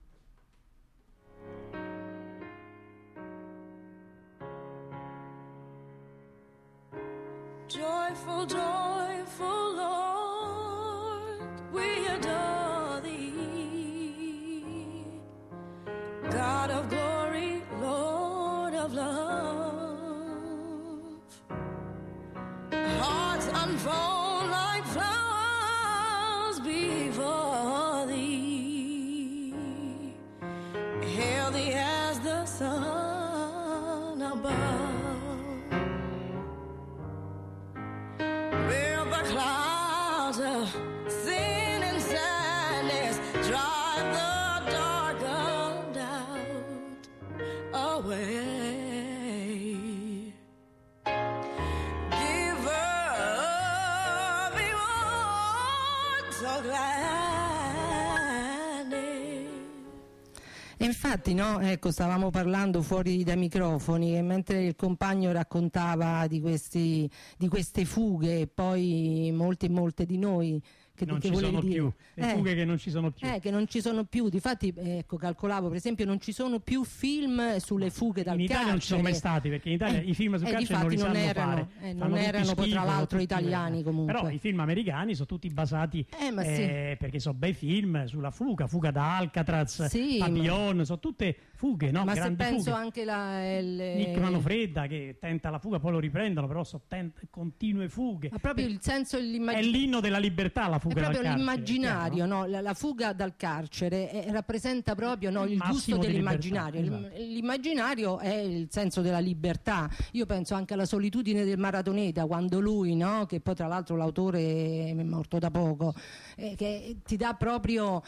Joyful, joyful Lord, we adore thee. God of glory, Lord of love. Hearts unfold like flowers before thee. Hail thee as the sun above. Clouds of sin and sadness drive the dark doubt away. Giver of reward so gladly.
E infatti, no, ecco, stavamo parlando fuori dai microfoni, e mentre il compagno raccontava di, questi, di queste fughe, poi molte molte di noi che,
non
che
ci sono
dire?
più, le
eh,
fughe che non ci sono più.
Eh, che non ci sono più, difatti, ecco, calcolavo per esempio non ci sono più film sulle fughe dal
in Italia
carcere.
Non ci sono mai stati, perché in Italia
eh,
i film sul
eh,
carcere non li sanno
erano,
fare,
eh,
fanno
non erano
tutti
poi
schifo,
tra l'altro
tutti,
italiani comunque.
Però i film americani sono tutti basati
eh, ma
eh,
sì.
perché sono bei film sulla fuga, fuga da Alcatraz,
sì,
Papillon,
ma...
sono tutte fughe, no?
Ma
grandi
se penso
fughe.
anche la il...
Nick Manfredda che tenta la fuga, poi lo riprendono, però sono tent- continue fughe.
Ma proprio il senso,
è l'inno della libertà la fuga
è proprio
dal carcere,
l'immaginario,
chiaro,
no? la, la fuga dal carcere eh, rappresenta proprio, no, il
massimo
gusto
di
dell'immaginario.
libertà, esatto.
L'immaginario è il senso della libertà. Io penso anche alla solitudine del maratoneta, quando lui, no, che poi tra l'altro l'autore è morto da poco, eh, che ti dà proprio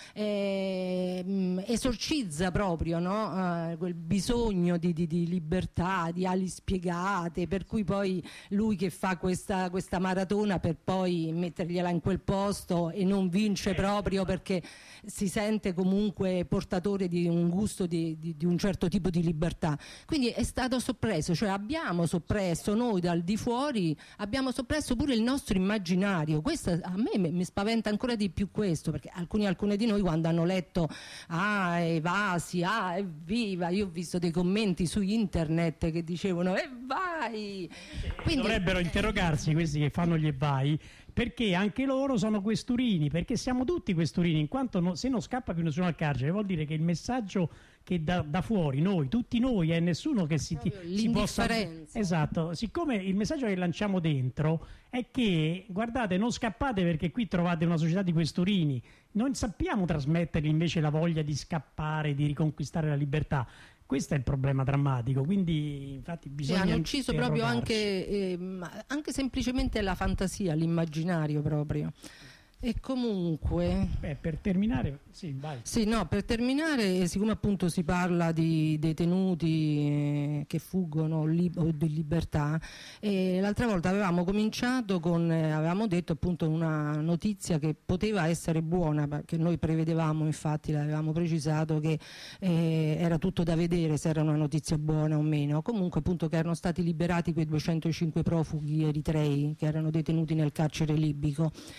eh, esorcizza proprio, no? eh, quel bisogno di, di, di libertà, di ali spiegate, per cui poi lui che fa questa, questa maratona per poi mettergliela in quel posto e non vince eh, proprio perché si sente comunque portatore di un gusto di, di, di un certo tipo di libertà. Quindi è stato soppresso, cioè abbiamo soppresso noi dal di fuori, abbiamo soppresso pure il nostro immaginario. Questo a me mi spaventa ancora di più, questo, perché alcuni alcune di noi quando hanno letto ah evasi, ah evviva, io ho visto dei commenti su internet che dicevano e vai. Quindi,
dovrebbero interrogarsi questi che fanno gli evai, perché anche loro sono questurini, perché siamo tutti questurini, in quanto no, se non scappa più nessuno al carcere vuol dire che il messaggio che da, da fuori, noi, tutti noi, è nessuno che si, ti, si possa... Esatto, siccome il messaggio che lanciamo dentro è che, guardate, non scappate perché qui trovate una società di questurini, non sappiamo trasmettergli invece la voglia di scappare, di riconquistare la libertà. Questo è il problema drammatico, quindi infatti bisogna...
Sì, hanno ucciso proprio anche, eh, anche semplicemente la fantasia, l'immaginario proprio. E comunque...
Beh, per terminare... Sì, vai.
Sì, no, per terminare, siccome appunto si parla di detenuti eh, che fuggono li- o di libertà, eh, l'altra volta avevamo cominciato con... Eh, avevamo detto appunto una notizia che poteva essere buona, perché noi prevedevamo, infatti l'avevamo precisato, che eh, era tutto da vedere se era una notizia buona o meno. Comunque appunto che erano stati liberati quei duecentocinque profughi eritrei che erano detenuti nel carcere libico.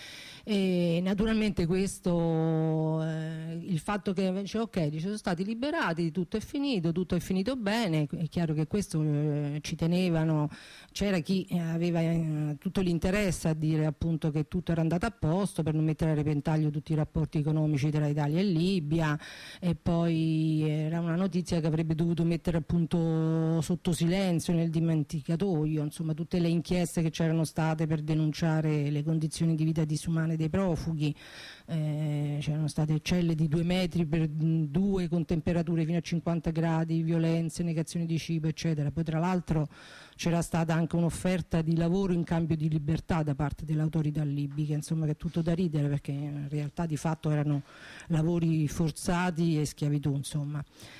E naturalmente questo, eh, il fatto che dice ok, dice, sono stati liberati, tutto è finito, tutto è finito bene, è chiaro che questo eh, ci tenevano, c'era chi aveva eh, tutto l'interesse a dire appunto che tutto era andato a posto per non mettere a repentaglio tutti i rapporti economici tra Italia e Libia, e poi era una notizia che avrebbe dovuto mettere appunto sotto silenzio, nel dimenticatoio, insomma tutte le inchieste che c'erano state per denunciare le condizioni di vita disumane dei profughi. Eh, c'erano state celle di due metri per due con temperature fino a cinquanta gradi, violenze, negazioni di cibo eccetera. Poi tra l'altro c'era stata anche un'offerta di lavoro in cambio di libertà da parte delle autorità libiche, insomma che è tutto da ridere, perché in realtà di fatto erano lavori forzati e schiavitù, insomma.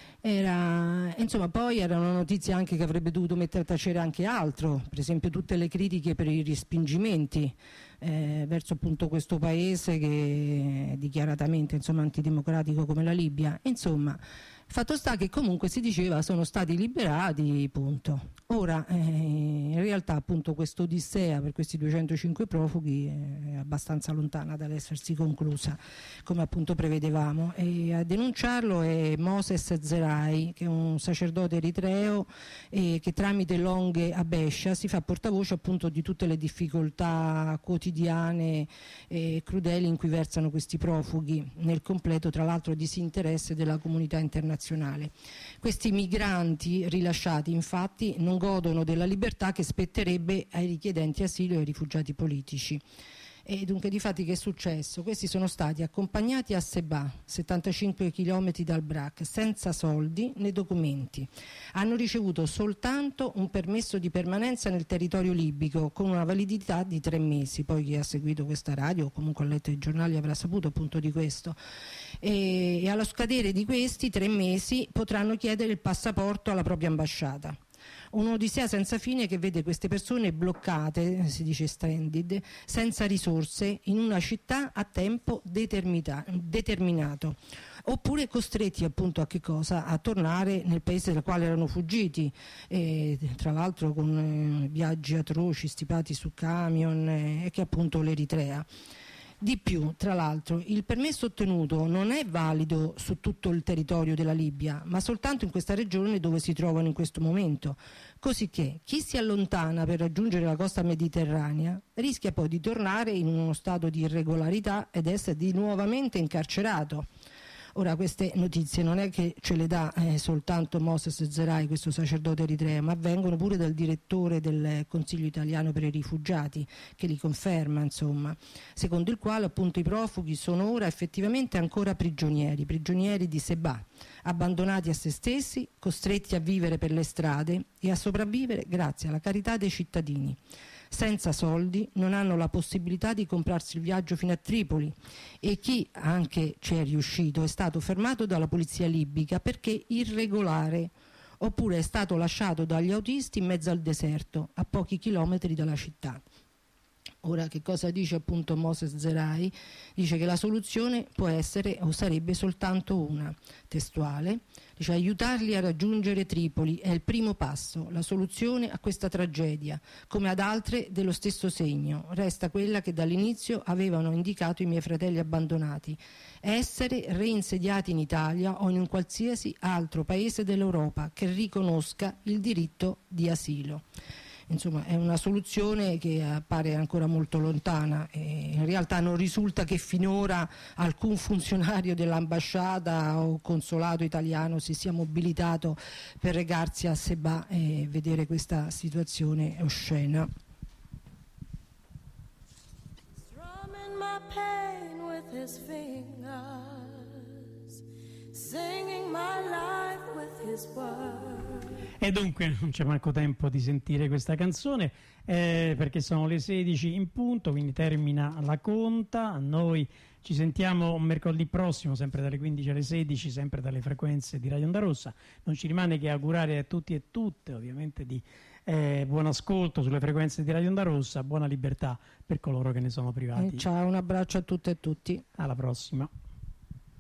Era, insomma, poi era una notizia anche che avrebbe dovuto mettere a tacere anche altro, per esempio tutte le critiche per i respingimenti eh, verso appunto questo paese che è dichiaratamente, insomma, antidemocratico come la Libia. Insomma, fatto sta che comunque si diceva sono stati liberati, punto. Ora, eh, in realtà appunto questa odissea per questi duecentocinque profughi è abbastanza lontana dall'essersi conclusa, come appunto prevedevamo, e a denunciarlo è Moses Zerai, che è un sacerdote eritreo e che tramite l'Onghe Abescia si fa portavoce appunto di tutte le difficoltà quotidiane e crudeli in cui versano questi profughi, nel completo tra l'altro disinteresse della comunità internazionale. Questi migranti rilasciati infatti non godono della libertà che spetterebbe ai richiedenti asilo e ai rifugiati politici. E dunque difatti che è successo? Questi sono stati accompagnati a Sebha, settantacinque chilometri dal Brak, senza soldi né documenti. Hanno ricevuto soltanto un permesso di permanenza nel territorio libico con una validità di tre mesi. Poi chi ha seguito questa radio o comunque ha letto i giornali avrà saputo appunto di questo. E, e allo scadere di questi tre mesi potranno chiedere il passaporto alla propria ambasciata. Un'odissea senza fine che vede queste persone bloccate, si dice stranded, senza risorse in una città a tempo determinato, oppure costretti appunto a che cosa? A tornare nel paese dal quale erano fuggiti, e, tra l'altro con eh, viaggi atroci stipati su camion, eh, e che appunto l'Eritrea. Di più, tra l'altro, il permesso ottenuto non è valido su tutto il territorio della Libia, ma soltanto in questa regione dove si trovano in questo momento, cosicché chi si allontana per raggiungere la costa mediterranea rischia poi di tornare in uno stato di irregolarità ed essere di nuovamente incarcerato. Ora, queste notizie non è che ce le dà eh, soltanto Moses Zerai, questo sacerdote eritreo, ma vengono pure dal direttore del Consiglio italiano per i rifugiati, che li conferma, insomma, secondo il quale appunto i profughi sono ora effettivamente ancora prigionieri, prigionieri di Sebha, abbandonati a se stessi, costretti a vivere per le strade e a sopravvivere grazie alla carità dei cittadini. Senza soldi, non hanno la possibilità di comprarsi il viaggio fino a Tripoli, e chi anche ci è riuscito è stato fermato dalla polizia libica perché irregolare, oppure è stato lasciato dagli autisti in mezzo al deserto, a pochi chilometri dalla città. Ora, che cosa dice appunto Moses Zerai? Dice che la soluzione può essere o sarebbe soltanto una, testuale, dice: aiutarli a raggiungere Tripoli è il primo passo, la soluzione a questa tragedia, come ad altre dello stesso segno, resta quella che dall'inizio avevano indicato i miei fratelli abbandonati: essere reinsediati in Italia o in un qualsiasi altro paese dell'Europa che riconosca il diritto di asilo. Insomma, è una soluzione che appare ancora molto lontana e in realtà non risulta che finora alcun funzionario dell'ambasciata o consolato italiano si sia mobilitato per recarsi a Sebha e vedere questa situazione oscena.
Strumming my pain with his fingers, singing my life with his words.
E dunque non c'è manco tempo di sentire questa canzone, eh, perché sono le sedici in punto, quindi termina la conta. Noi ci sentiamo mercoledì prossimo, sempre dalle quindici alle sedici, sempre dalle frequenze di Radio Onda Rossa. Non ci rimane che augurare a tutti e tutte, ovviamente, di eh, buon ascolto sulle frequenze di Radio Onda Rossa, buona libertà per coloro che ne sono privati.
Ciao, un abbraccio a tutte e tutti.
Alla prossima.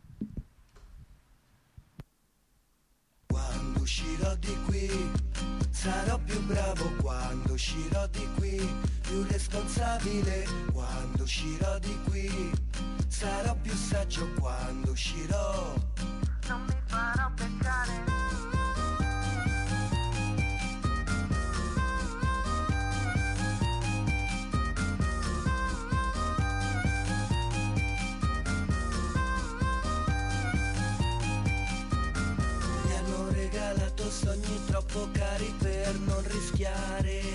Quando uscirò di qui Sarò più bravo quando uscirò di qui, più responsabile quando uscirò di qui. Sarò più saggio quando uscirò, non mi farò beccare. Sogni troppo cari per non rischiare.